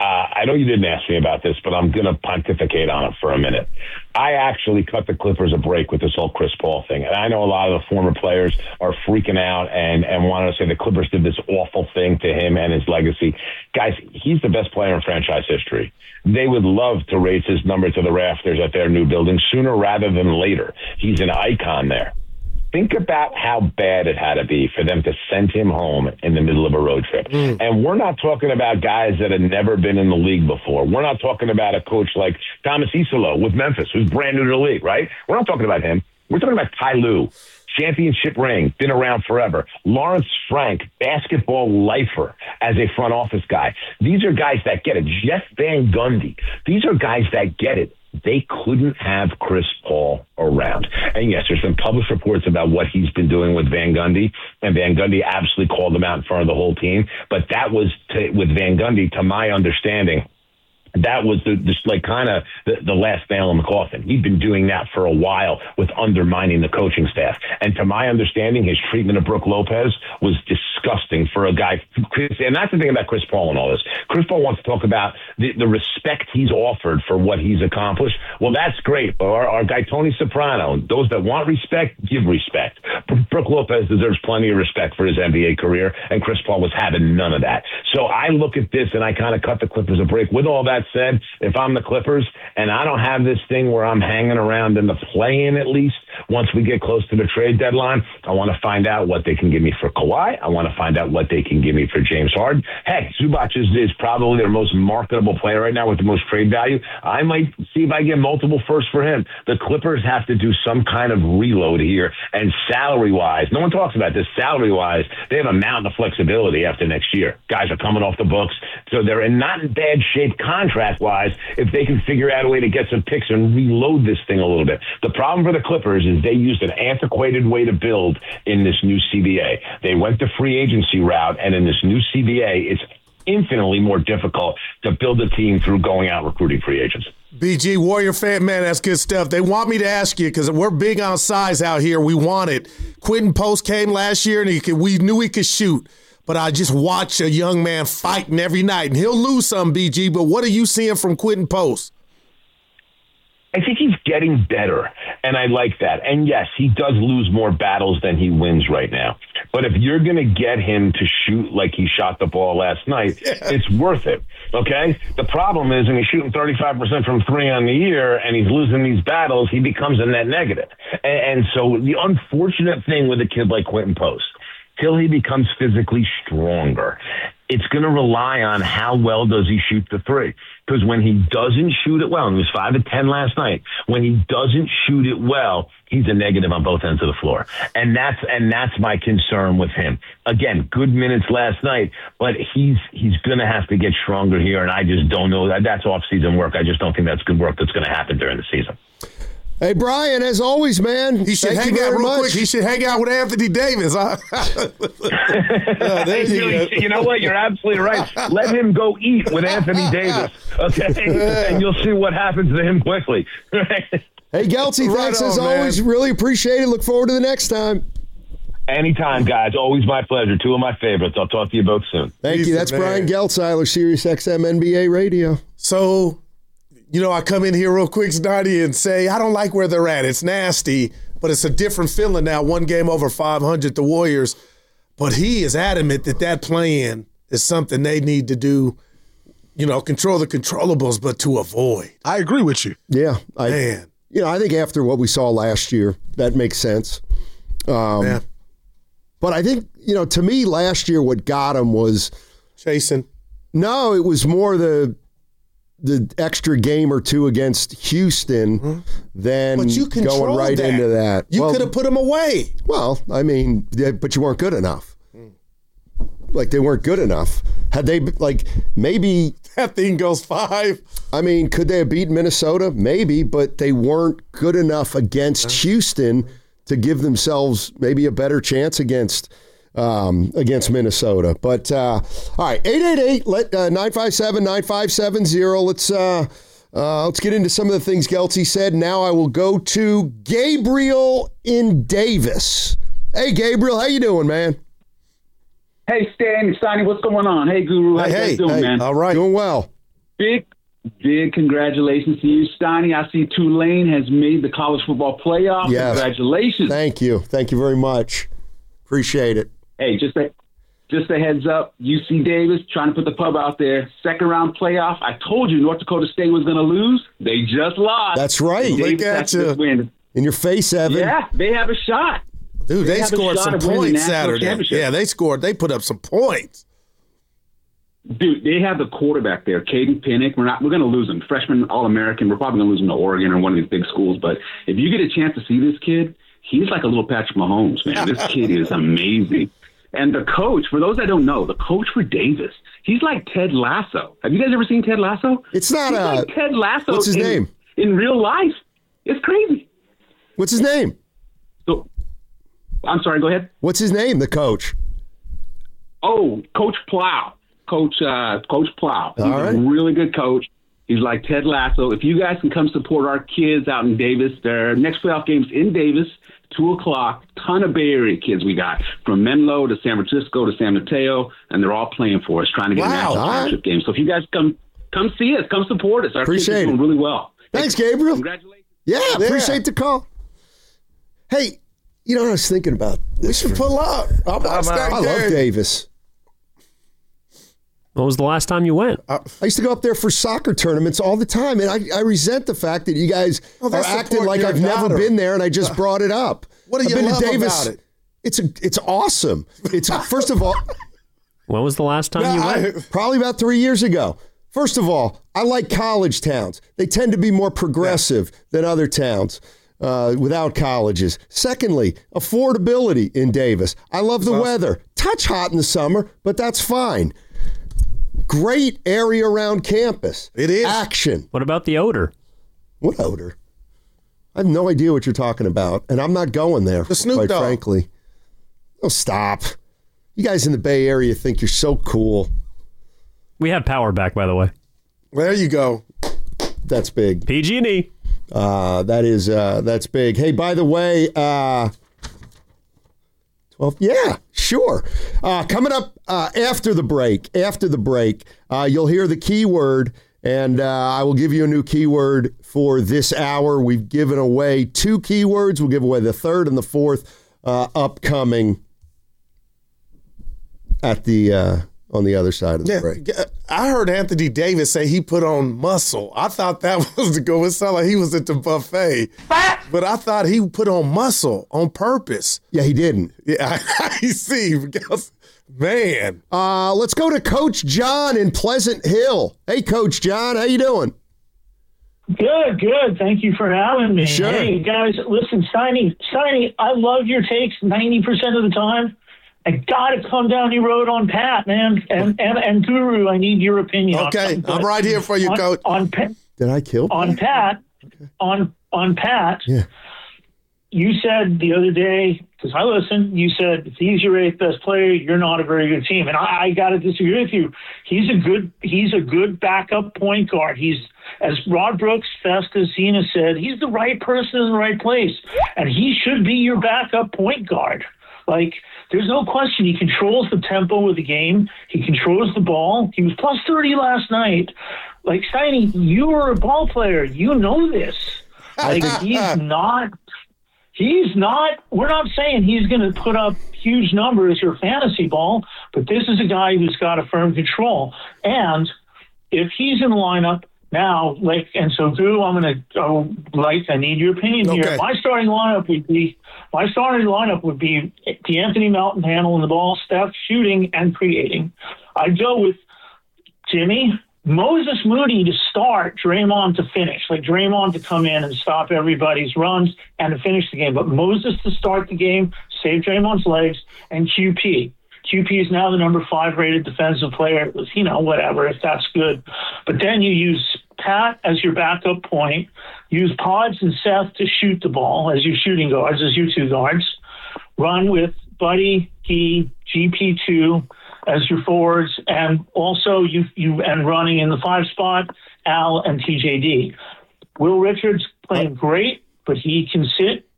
Uh, I know you didn't ask me about this, but I'm going to pontificate on it for a minute. I actually cut the Clippers a break with this whole Chris Paul thing. And I know a lot of the former players are freaking out and, and wanting to say the Clippers did this awful thing to him and his legacy. Guys, he's the best player in franchise history. They would love to raise his number to the rafters at their new building sooner rather than later. He's an icon there. Think about how bad it had to be for them to send him home in the middle of a road trip. Mm. And we're not talking about guys that had never been in the league before. We're not talking about a coach like Thomas Isolo with Memphis, who's brand new to the league, right? We're not talking about him. We're talking about Ty Lue, championship ring, been around forever. Lawrence Frank, basketball lifer as a front office guy. These are guys that get it. Jeff Van Gundy. These are guys that get it. They couldn't have Chris Paul around. And yes, there's been published reports about what he's been doing with Van Gundy, and Van Gundy absolutely called him out in front of the whole team. But that was, to, with Van Gundy, to my understanding, that was the, just like kind of the, the last nail in the coffin. He'd been doing that for a while with undermining the coaching staff. And to my understanding, his treatment of Brook Lopez was disgusting for a guy. And that's the thing about Chris Paul and all this. Chris Paul wants to talk about the, the respect he's offered for what he's accomplished. Well, that's great. But our, our guy, Tony Soprano, those that want respect, give respect. Brook Lopez deserves plenty of respect for his N B A career, and Chris Paul was having none of that. So I look at this and I kind of cut the Clippers a break. With all that said, if I'm the Clippers and I don't have this thing where I'm hanging around in the play-in at least, once we get close to the trade deadline, I want to find out what they can give me for Kawhi. I want to find out what they can give me for James Harden. Heck, Zubac is, is probably their most marketable player right now with the most trade value. I might see if I get multiple firsts for him. The Clippers have to do some kind of reload here, and salary-wise, no one talks about this, salary-wise, they have a mountain of flexibility after next year. Guys are coming off the books, so they're in not in bad shape contract-wise if they can figure out a way to get some picks and reload this thing a little bit. The problem for the Clippers is they used an antiquated way to build in this new C B A. They went the free agency route, and in this new C B A, it's infinitely more difficult to build a team through going out recruiting free agents. B G, Warrior fan, man, that's good stuff. They want me to ask you, because we're big on size out here. We want it. Quentin Post came last year, and he could, we knew he could shoot. But I just watch a young man fighting every night, and he'll lose some, B G. But what are you seeing from Quentin Post? I think he's getting better, and I like that. And yes, he does lose more battles than he wins right now. But if you're going to get him to shoot like he shot the ball last night, yeah. It's worth it, okay? The problem is when he's shooting thirty-five percent from three on the year and he's losing these battles, he becomes a net negative. And, and so the unfortunate thing with a kid like Quentin Post, till he becomes physically stronger, it's going to rely on how well does he shoot the three. Because when he doesn't shoot it well, and he was five of ten last night, when he doesn't shoot it well, he's a negative on both ends of the floor. And that's and that's my concern with him. Again, good minutes last night, but he's he's going to have to get stronger here, and I just don't know. that That's off-season work. I just don't think that's good work that's going to happen during the season. Hey, Brian, as always, man. He should hang out real much. quick. He should hang out with Anthony Davis. Huh? oh, there you, you, you know what? You're absolutely right. Let him go eat with Anthony Davis, okay? And you'll see what happens to him quickly. Hey, Gelty, Right thanks on, as man. always. Really appreciate it. Look forward to the next time. Anytime, guys. Always my pleasure. Two of my favorites. I'll talk to you both soon. Thank He's you. That's man. Brian Geltzeiler, Sirius X M N B A Radio. So... You know, I come in here real quick, Snotty, and say, I don't like where they're at. It's nasty, but it's a different feeling now. One game over five hundred, the Warriors. But he is adamant that that play-in is something they need to do, you know, control the controllables, but to avoid. I agree with you. Yeah. I, Man. You know, I think after what we saw last year, that makes sense. Um, yeah. But I think, you know, to me, last year what got him was chasing. No, it was more the the extra game or two against Houston mm-hmm. than but you going right that. into that. You well, could have put him away. Well, I mean, but you weren't good enough. Mm. Like, they weren't good enough. Had they, like, maybe... That thing goes five. I mean, could they have beaten Minnesota? Maybe, but they weren't good enough against mm-hmm. Houston to give themselves maybe a better chance against... Um, against Minnesota. But, uh, all right, eight eight eight, let, uh, nine five seven, nine five seven zero. Let's, uh, uh, let's get into some of the things Gelty said. Now I will go to Gabriel in Davis. Hey, Gabriel, how you doing, man? Hey, Stan, Sonny, what's going on? Hey, Guru, how hey, you guys hey, doing, hey, man? All right. Doing well. Big, big congratulations to you, Steiny. I see Tulane has made the college football playoff. Yes. Congratulations. Thank you. Thank you very much. Appreciate it. Hey, just a, just a heads up, U C Davis trying to put the pub out there. Second round playoff. I told you North Dakota State was going to lose. They just lost. That's right. Look at you. Win. In your face, Evan. Yeah, they have a shot. Dude, they, they scored some points Saturday. Yeah, they scored. They put up some points. Dude, they have the quarterback there, Caden Pinnick. We're not. We're going to lose him. Freshman All-American. We're probably going to lose him to Oregon or one of these big schools. But if you get a chance to see this kid, he's like a little Patrick Mahomes, man. This kid is amazing. And the coach, for those that don't know, the coach for Davis, he's like Ted Lasso. Have you guys ever seen Ted Lasso? It's not he's a. like Ted Lasso. What's his in, name? In real life, it's crazy. What's his name? So, I'm sorry. Go ahead. What's his name? The coach. Oh, Coach Plow. Coach uh, Coach Plow. He's All right. a really good coach. He's like Ted Lasso. If you guys can come support our kids out in Davis, their next playoff game's in Davis, two o'clock. Ton of Bay Area kids we got, from Menlo to San Francisco to San Mateo, and they're all playing for us, trying to get Wow. a national All right. championship game. So if you guys come come see us, come support us. Our Appreciate kids are doing it. really well. Thanks, Gabriel. Congratulations. Yeah, Yeah. appreciate the call. Hey, you know what I was thinking about? We should pull up. I'm, I'm, I love Davis. When was the last time you went? I used to go up there for soccer tournaments all the time, and I, I resent the fact that you guys Oh, are that's acting support like your I've never daughter. been there, and I just brought it up. What do I've you been love to Davis. about it? It's a, it's awesome. It's first of all, When was the last time No, you I- went? probably about three years ago. First of all, I like college towns. They tend to be more progressive than other towns uh, without colleges. Secondly, affordability in Davis. I love the weather. Touch hot in the summer, but that's fine. Great area around campus. It is. Action. What about the odor? What odor? I have no idea what you're talking about, and I'm not going there, The Snoop quite Dogg. frankly. Oh, stop. You guys in the Bay Area think you're so cool. We have power back, by the way. There you go. That's big. P G and E. Uh, that is, uh, that's big. Hey, by the way, uh, twelve, yeah, sure. Uh, coming up uh, after the break, after the break, uh, you'll hear the keyword, and uh, I will give you a new keyword for this hour. We've given away two keywords. We'll give away the third and the fourth uh, upcoming at the uh, on the other side of the Yeah, break. I heard Anthony Davis say he put on muscle. I thought that was to go. It sounded like he was at the buffet, but I thought he put on muscle on purpose. Yeah, he didn't. Yeah, I see. Because, man, Uh, let's go to Coach John in Pleasant Hill. Hey, Coach John, how you doing? Good, good. Thank you for having me. Sure. Hey, guys, listen, Steiny, Steiny, I love your takes ninety percent of the time. I got to come down your road on Pat, man. And, and, and Guru, I need your opinion. Okay, on, I'm right here for you, on, Coach. On, Pat, Did I kill? on Pat, on, on Pat, Yeah. you said the other day, because I listened, you said, if he's your eighth best player, you're not a very good team. And I, I got to disagree with you. He's a good, he's a good backup point guard. He's, as Rod Brooks, Festus, Zena said, he's the right person in the right place. And he should be your backup point guard. Like, there's no question he controls the tempo of the game. He controls the ball. He was plus thirty last night. Like, Steiny, you are a ball player. You know this. Like, he's not, he's not, we're not saying he's going to put up huge numbers or fantasy ball, but this is a guy who's got a firm control. And if he's in the lineup now, like, and so, Goo, I'm going to go, like, I need your opinion Okay. here. My starting lineup would be, my starting lineup would be D'Anthony Melton handling the ball, Steph shooting and creating. I'd go with Jimmy, Moses Moody to start, Draymond to finish. Like Draymond to come in and stop everybody's runs and to finish the game. But Moses to start the game, save Draymond's legs, and Q P. Q P is now the number five rated defensive player. It was, you know, whatever, if that's good. But then you use Pat as your backup point, use Pods and Seth to shoot the ball as your shooting guards, as your two guards. Run with Buddy, Key, G P two as your forwards, and also you you and running in the five spot, Al and T J D. Will Richards playing great, but he can sit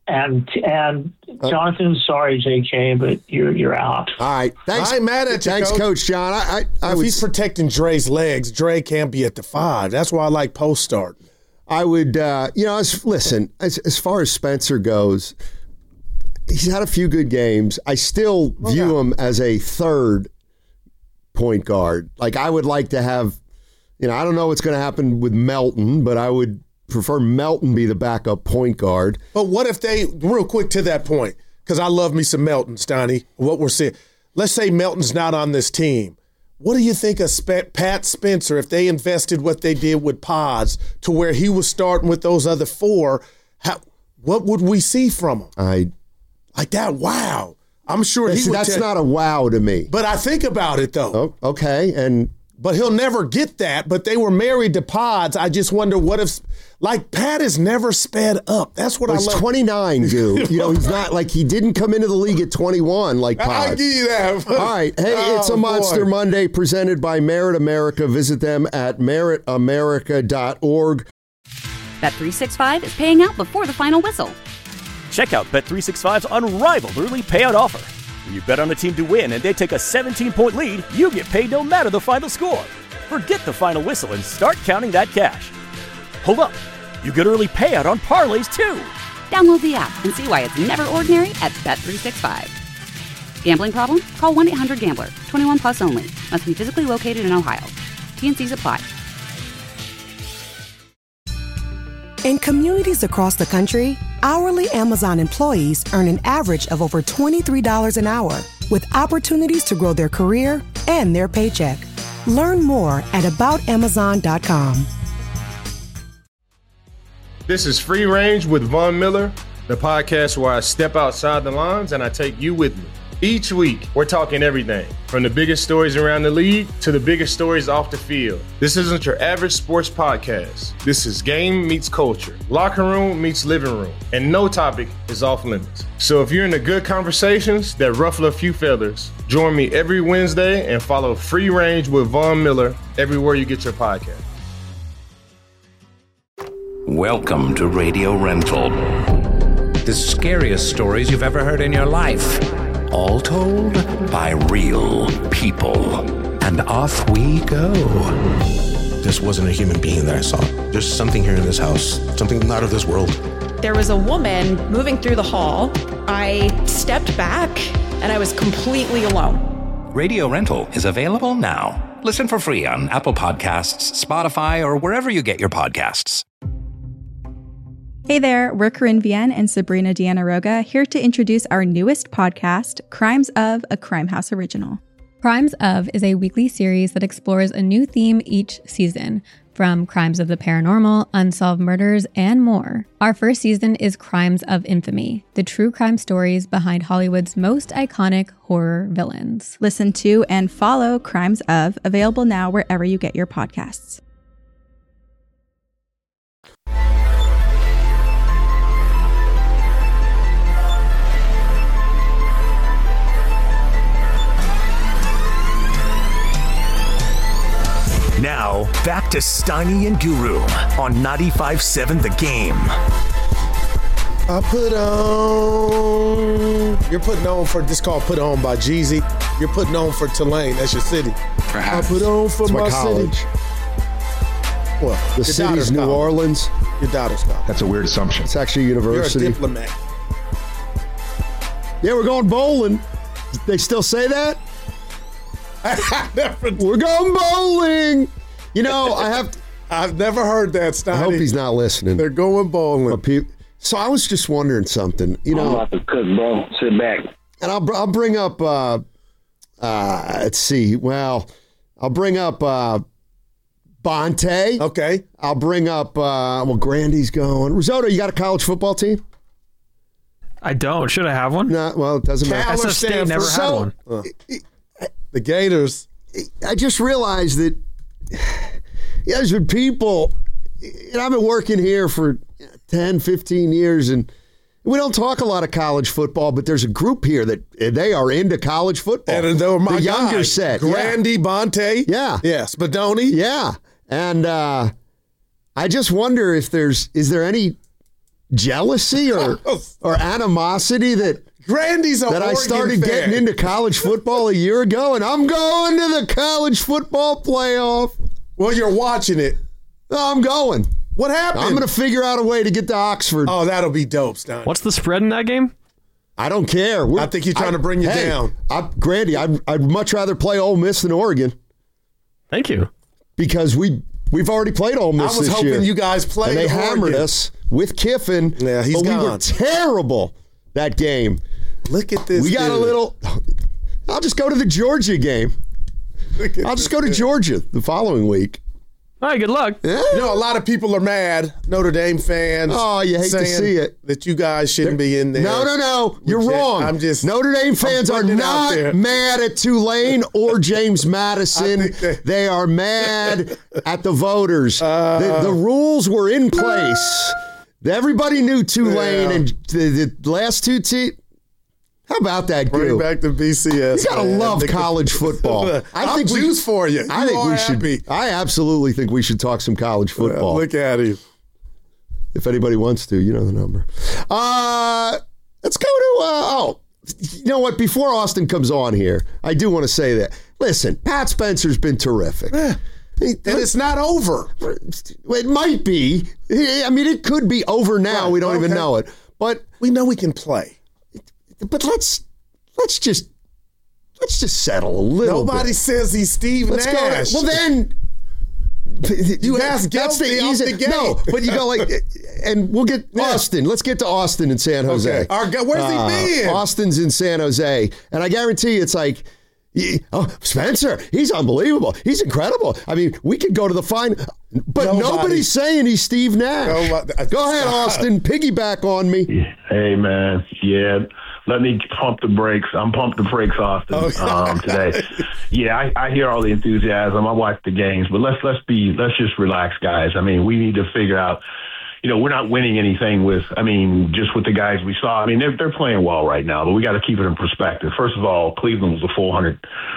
And and Jonathan, sorry, J K, but you're you're out. All right, thanks. I ain't mad at you, Thanks, Coach. Coach John. I, I, I if would, he's protecting Dre's legs, Dre can't be at the five. That's why I like post start. I would, uh, you know, as, listen, as, as far as Spencer goes, he's had a few good games. I still Oh, view him as a third point guard. Like, I would like to have, you know, I don't know what's going to happen with Melton, but I would prefer Melton be the backup point guard. But what if they, real quick to that point, because I love me some Melton, Steiny, what we're seeing. Let's say Melton's not on this team. What do you think of Sp- Pat Spencer if they invested what they did with Pods to where he was starting with those other four? How, what would we see from him? I Like that, wow. I'm sure he that's, would. That's tell- not a wow to me. But I think about it, though. Oh, okay, and But he'll never get that. But they were married to Pods. I just wonder what if, like, Pat has never sped up. That's what well, I he's love. twenty-nine, dude. You know, he's not like he didn't come into the league at twenty-one like Pods. I give you that. All right. Hey, Oh, it's a Monster boy. Monday presented by Merit America. Visit them at merit america dot org. Bet three sixty-five is paying out before the final whistle. Check out Bet three sixty-five's unrivaled early payout offer. When you bet on a team to win and they take a seventeen-point lead, you get paid no matter the final score. Forget the final whistle and start counting that cash. Hold up. You get early payout on parlays, too. Download the app and see why it's never ordinary at Bet three sixty-five. Gambling problem? Call one eight hundred gambler. twenty-one plus only. Must be physically located in Ohio. T N Cs apply. In communities across the country, hourly Amazon employees earn an average of over twenty-three dollars an hour, with opportunities to grow their career and their paycheck. Learn more at about amazon dot com. This is Free Range with Von Miller, the podcast where I step outside the lines and I take you with me. Each week, we're talking everything from the biggest stories around the league to the biggest stories off the field. This isn't your average sports podcast. This is game meets culture, locker room meets living room, and no topic is off limits. So if you're into good conversations that ruffle a few feathers, join me every Wednesday and follow Free Range with Von Miller everywhere you get your podcast. Welcome to Radio Rental. The scariest stories you've ever heard in your life. All told by real people. And off we go. This wasn't a human being that I saw. There's something here in this house, something not of this world. There was a woman moving through the hall. I stepped back and I was completely alone. Radio Rental is available now. Listen for free on Apple Podcasts, Spotify, or wherever you get your podcasts. Hey there, we're Corinne Vienne and Sabrina Deanna Roga here to introduce our newest podcast, Crimes of, a Crime House original. Crimes of is a weekly series that explores a new theme each season, from crimes of the paranormal, unsolved murders, and more. Our first season is Crimes of Infamy, the true crime stories behind Hollywood's most iconic horror villains. Listen to and follow Crimes of, available now wherever you get your podcasts. Now, back to Steiny and Guru on ninety-five seven The Game. I put on. You're putting on for this called "Put On" by Jeezy. You're putting on for Tulane. That's your city. Perhaps. I put on for It's my, my college. city. What? The Your city's daughter's New college. Orleans. Your daughter's college. That's a weird assumption. It's actually a You're a university. diplomat. Yeah, we're going bowling. They still say that? We're going bowling. You know, I have. To, I've never heard that, Steiny. I hope he's not listening. They're going bowling. But pe- so I was just wondering something. You know, I'm about to cook, bro. Sit back. and I'll br- I'll bring up. Uh, uh, let's see. Well, I'll bring up uh, Bonte. Okay. I'll bring up. Uh, well, Grandy's going. Risotto, you got a college football team? I don't. Should I have one? No. Well, it doesn't matter. S F State never had So, one. Uh, the Gators. I just realized that yeah, there's been people, and I've been working here for ten, fifteen years, and we don't talk a lot of college football, but there's a group here that they are into college football. And they were my the younger guys. set. Grandy, Bonte. Yeah. Yeah. Spadoni. Yeah. And uh, I just wonder if there's, is there any jealousy or or animosity that Grandy's a that I Oregon started fan. getting into college football a year ago, and I'm going to the college football playoff. Well, you're watching it. No, I'm going. What happened? I'm going to figure out a way to get to Oxford. Oh, that'll be dope, Stein. What's the spread in that game? I don't care. We're, I think he's trying I, to bring you hey, down. I, Grandy, I'd, I'd much rather play Ole Miss than Oregon. Thank you. Because we, we've already played Ole Miss I was this hoping year. you guys played And they hammered Oregon. us with Kiffin. Yeah, he's but gone. we were terrible that game. Look at this We got dude. a little... I'll just go to the Georgia game. I'll just go to Georgia the following week. All right, good luck. Yeah. You know, a lot of people are mad, Notre Dame fans. Oh, you hate to saying see it. That you guys shouldn't be in there. No, no, no. You're Just- wrong. I'm just Notre Dame fans are putting it out not there. mad at Tulane or James Madison. they- they are mad at the voters. Uh, the, the rules were in place. Everybody knew Tulane Yeah. and the, the last two teams. How about that, Bring Goo? back the B C S. You gotta man. love They- college football. I I'm think we- juice for you. I You think are we should. happy. I absolutely think we should talk some college football. Look at him. If anybody wants to, you know the number. Uh, let's go to, uh, oh, you know what? Before Austin comes on here, I do want to say that. Listen, Pat Spencer's been terrific. Yeah. And it's not over. It might be. I mean, it could be over now. Right. We don't even Okay. know it. But we know we can play. But let's let's just let's just settle a little Nobody bit. says he's Steve Let's Nash. go. Well, then You that- ask that's the Gelby off easy. the gate. No, but you go like, and we'll get Austin. Let's get to Austin in San Jose. Okay. Our guy- where's he Uh, been? Austin's in San Jose, and I guarantee it's like. y- Oh, Spencer, he's unbelievable. He's incredible. I mean, we could go to the fine, but Nobody- nobody's saying he's Steve Nash. Nobody- Go ahead, Austin. Piggyback on me. Hey, man. Yeah. Let me pump the brakes. I'm pumped the brakes, Austin, Okay. um, today. Yeah, I, I hear all the enthusiasm. I watch the games, but let's let's be let's just relax, guys. I mean, we need to figure out. You know, we're not winning anything with. I mean, just with the guys we saw. I mean, they're they're playing well right now, but we got to keep it in perspective. First of all, Cleveland was a four hundred.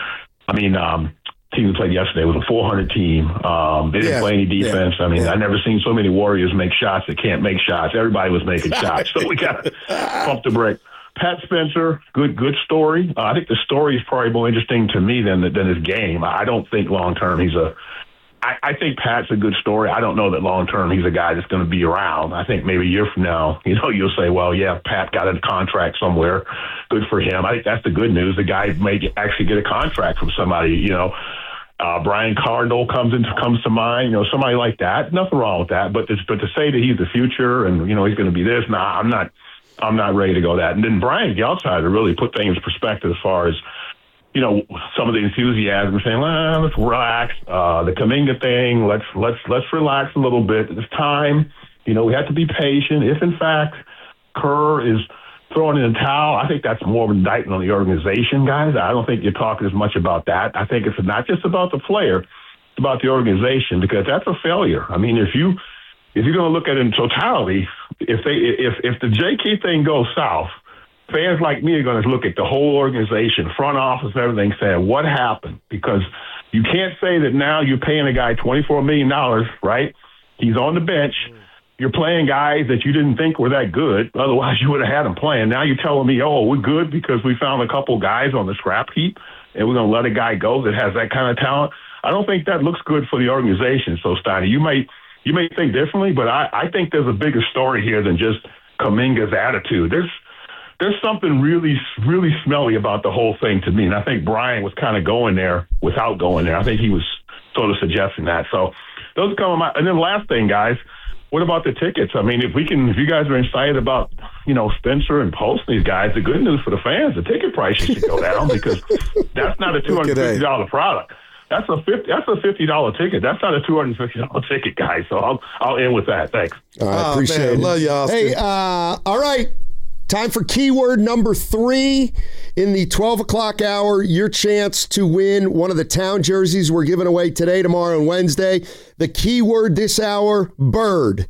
I mean, um, team we played yesterday was a four hundred team. Um, they didn't Yeah. play any defense. Yeah. I mean, Yeah. I never seen so many Warriors make shots that can't make shots. Everybody was making shots, so we got to pump the brake. Pat Spencer, good good story. Uh, I think the story is probably more interesting to me than than his game. I don't think long term he's a. I, I think Pat's a good story. I don't know that long term he's a guy that's going to be around. I think maybe a year from now, you know, you'll say, well, yeah, Pat got a contract somewhere. Good for him. I think that's the good news. The guy may get, actually get a contract from somebody. You know, uh, Brian Cardinal comes into comes to mind. You know, somebody like that. Nothing wrong with that. But to, but to say that he's the future and you know he's going to be this, nah, I'm not. I'm not ready to go that. And then Brian Geltzider to really put things in perspective as far as, you know, some of the enthusiasm saying, well, let's relax. Uh, the Kuminga thing, let's let's let's relax a little bit. It's time. You know, we have to be patient. If in fact Kerr is throwing in the towel, I think that's more of an indictment on the organization, guys. I don't think you're talking as much about that. I think it's not just about the player, it's about the organization because that's a failure. I mean, if you if you're going to look at it in totality, if they if if the J K thing goes south, fans like me are going to look at the whole organization, front office, everything, saying what happened? Because you can't say that now you're paying a guy twenty-four million dollars, right? He's on the bench. You're playing guys that you didn't think were that good. Otherwise, you would have had them playing. Now you're telling me, oh, we're good because we found a couple guys on the scrap heap and we're going to let a guy go that has that kind of talent. I don't think that looks good for the organization. So, Steiner, you might you may think differently, but I, I think there's a bigger story here than just Kuminga's attitude. There's there's something really, really smelly about the whole thing to me. And I think Brian was kind of going there without going there. I think he was sort of suggesting that. So those come out. And then last thing, guys, what about the tickets? I mean, if we can, if you guys are excited about, you know, Spencer and Post, these guys, the good news for the fans, the ticket prices should go down because that's not a two hundred fifty dollars product. That's a fifty. That's a fifty dollar ticket. That's not a two hundred fifty dollar ticket, guys. So I'll I'll end with that. Thanks. All right, Oh, appreciate man, it. love you, Austin. Hey, uh, all right. Time for keyword number three in the twelve o'clock hour. Your chance to win one of the town jerseys we're giving away today, tomorrow, and Wednesday. The keyword this hour, bird.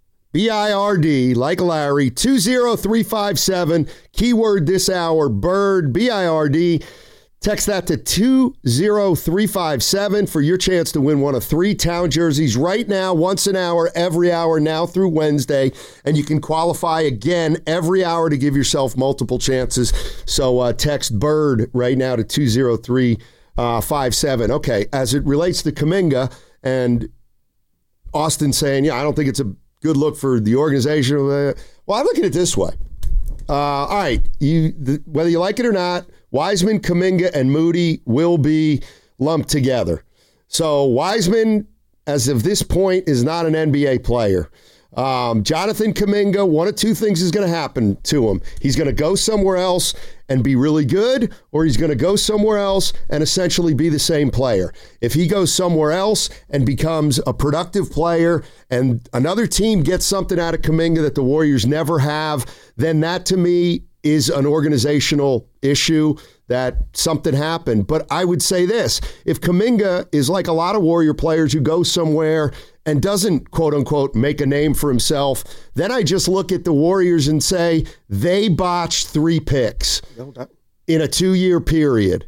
B I R D, like Larry, two zero three five seven. Keyword this hour, bird, B I R D. Text that to two zero three five seven for your chance to win one of three Town jerseys right now, once an hour, every hour, now through Wednesday. And you can qualify again every hour to give yourself multiple chances. So uh, text BIRD right now to two zero three five seven. Okay, as it relates to Kuminga and Austin saying, yeah, I don't think it's a good look for the organization. Well, I look at it this way. Uh, all right, you the, whether you like it or not, Wiseman, Kuminga, and Moody will be lumped together. So Wiseman, as of this point, is not an N B A player. Um, Jonathan Kuminga, one of two things is going to happen to him. He's going to go somewhere else and be really good, or he's going to go somewhere else and essentially be the same player. If he goes somewhere else and becomes a productive player and another team gets something out of Kuminga that the Warriors never have, then that to me is an organizational issue that something happened. But I would say this, if Kuminga is like a lot of Warrior players who go somewhere and doesn't, quote unquote, make a name for himself, then I just look at the Warriors and say they botched three picks in a two-year period.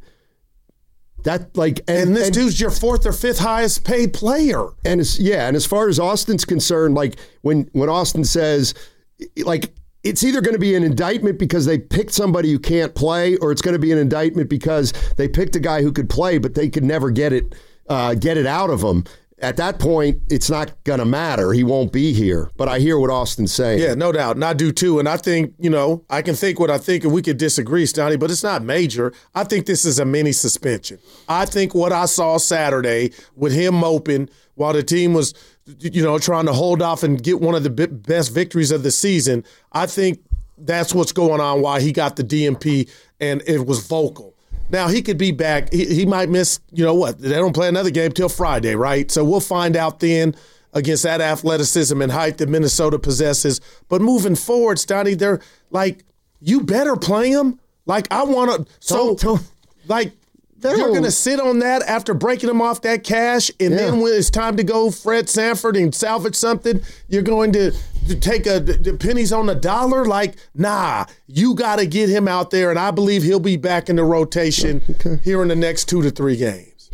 That like and, and this and, dude's your fourth or fifth highest paid player. And as, yeah, and as far as Austin's concerned, like when when Austin says, like, it's either going to be an indictment because they picked somebody who can't play, or it's going to be an indictment because they picked a guy who could play, but they could never get it uh, get it out of him. At that point, it's not going to matter. He won't be here. But I hear what Austin's saying. Yeah, no doubt. And I do too. And I think, you know, I can think what I think, and we could disagree, Stoney, but it's not major. I think this is a mini suspension. I think what I saw Saturday with him moping while the team was, you know, trying to hold off and get one of the best victories of the season, I think that's what's going on, why he got the D M P, and it was vocal. Now, he could be back. He, he might miss, you know what, they don't play another game till Friday, right? So we'll find out then against that athleticism and height that Minnesota possesses. But moving forward, Stoney, they're like, you better play him. Like, I want to. So, like, you're going to sit on that after breaking them off that cash, and yeah. then when it's time to go Fred Sanford and salvage something, you're going to, to take a, the pennies on the dollar? Like, nah, you got to get him out there, and I believe he'll be back in the rotation okay. here in the next two to three games.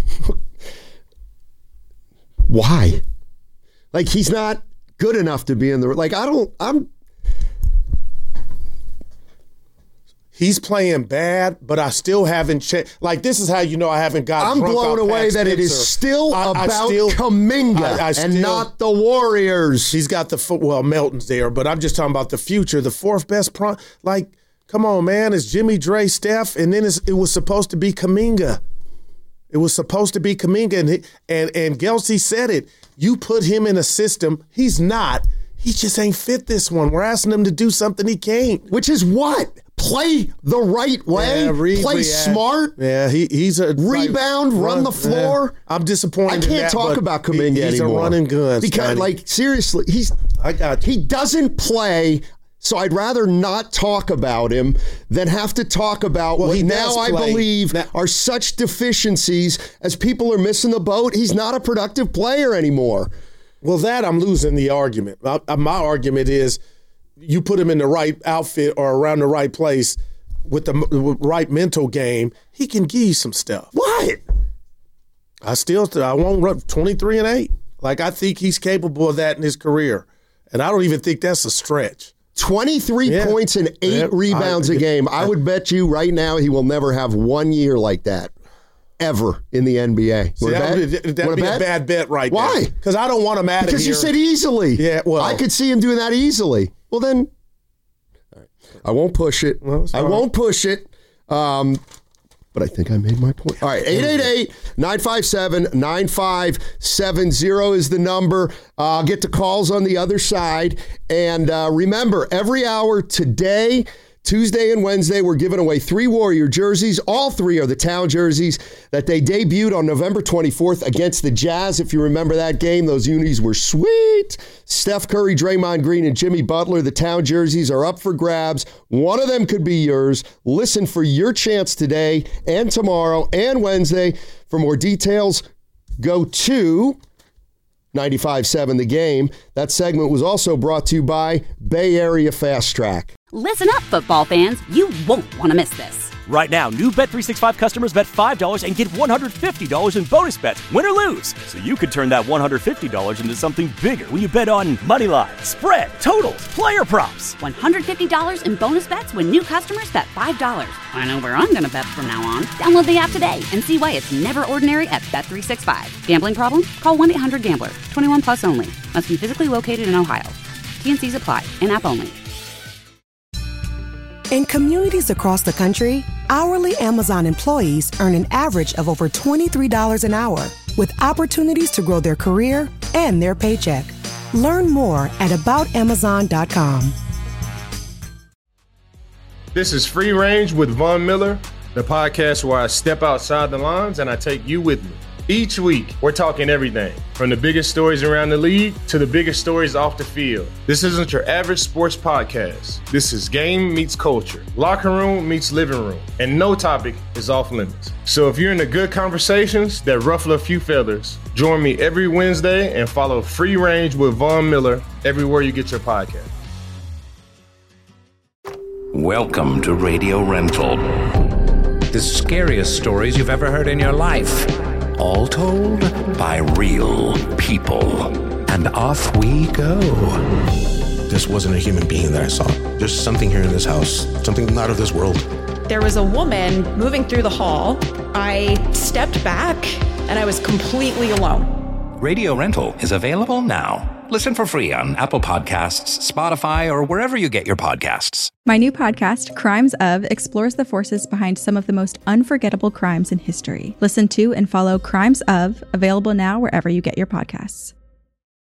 Why? Like, he's not good enough to be in the – like, I don't – I'm – He's playing bad, but I still haven't checked. Like, this is how you know I haven't got I'm drunk blown away Pat that Spencer. It is still I, about I still, Kuminga I, I and still, not the Warriors. He's got the – well, Melton's there, but I'm just talking about the future, the fourth best pro – like, come on, man. It's Jimmy, Dre, Steph, and then it's, it was supposed to be Kuminga. It was supposed to be Kuminga, and, and, and Gelsey said it. You put him in a system. He's not. He just ain't fit this one. We're asking him to do something he can't. Which is what? Play the right way, yeah, re- play yeah. smart. Yeah, he, he's a rebound, like, run, run the floor. Yeah. I'm disappointed. I can't in that, talk about Kuminga he, he's anymore. He's a running gun. Because, Scotty. like, seriously, he's I got you. he doesn't play. So I'd rather not talk about him than have to talk about well, what he now I play. believe now, are such deficiencies as people are missing the boat. He's not a productive player anymore. Well, that I'm losing the argument. My, my argument is you put him in the right outfit or around the right place with the with right mental game, he can give you some stuff. What? I still, I won't run twenty-three and eight. Like, I think he's capable of that in his career. And I don't even think that's a stretch. twenty-three yeah. points and eight yeah. rebounds I, a game. I, I would bet you right now he will never have one year like that. Ever in the N B A. See, that would, that'd be bet? a bad bet right Why? Why? Because I don't want him out of here. Because you said easily. Yeah, well. I could see him doing that easily. Well, then, all right. I won't push it. Well, I won't push it. Um, but I think I made my point. All right, eight eight eight, nine five seven, nine five seven zero is the number. Uh, I'll get to calls on the other side. And uh, remember, every hour today, Tuesday and Wednesday, we're giving away three Warrior jerseys. All three are the Town jerseys that they debuted on November twenty-fourth against the Jazz. If you remember that game, those unis were sweet. Steph Curry, Draymond Green, and Jimmy Butler. The Town jerseys are up for grabs. One of them could be yours. Listen for your chance today and tomorrow and Wednesday. For more details, go to ninety-five point seven The Game. That segment was also brought to you by Bay Area Fast Track. Listen up, football fans. You won't want to miss this. Right now, new Bet three sixty-five customers bet five dollars and get one hundred fifty dollars in bonus bets, win or lose. So you could turn that one hundred fifty dollars into something bigger when you bet on money lines, spread, totals, player props. one hundred fifty dollars in bonus bets when new customers bet five dollars. I know where I'm going to bet from now on. Download the app today and see why it's never ordinary at Bet three sixty-five. Gambling problem? Call one eight hundred gambler. twenty-one plus only. Must be physically located in Ohio. T N Cs apply. In-app only. In communities across the country, hourly Amazon employees earn an average of over twenty-three dollars an hour, with opportunities to grow their career and their paycheck. Learn more at about amazon dot com. This is Free Range with Von Miller, the podcast where I step outside the lines and I take you with me. Each week, we're talking everything from the biggest stories around the league to the biggest stories off the field. This isn't your average sports podcast. This is game meets culture, locker room meets living room, and no topic is off limits. So if you're into good conversations that ruffle a few feathers, join me every Wednesday and follow Free Range with Von Miller everywhere you get your podcast. Welcome to Radio Rental. The scariest stories you've ever heard in your life. All told by real people. And off we go. This wasn't a human being that I saw. There's something here in this house, something not of this world. There was a woman moving through the hall. I stepped back and I was completely alone. Radio Rental is available now. Listen for free on Apple Podcasts, Spotify, or wherever you get your podcasts. My new podcast, Crimes Of, explores the forces behind some of the most unforgettable crimes in history. Listen to and follow Crimes Of, available now wherever you get your podcasts.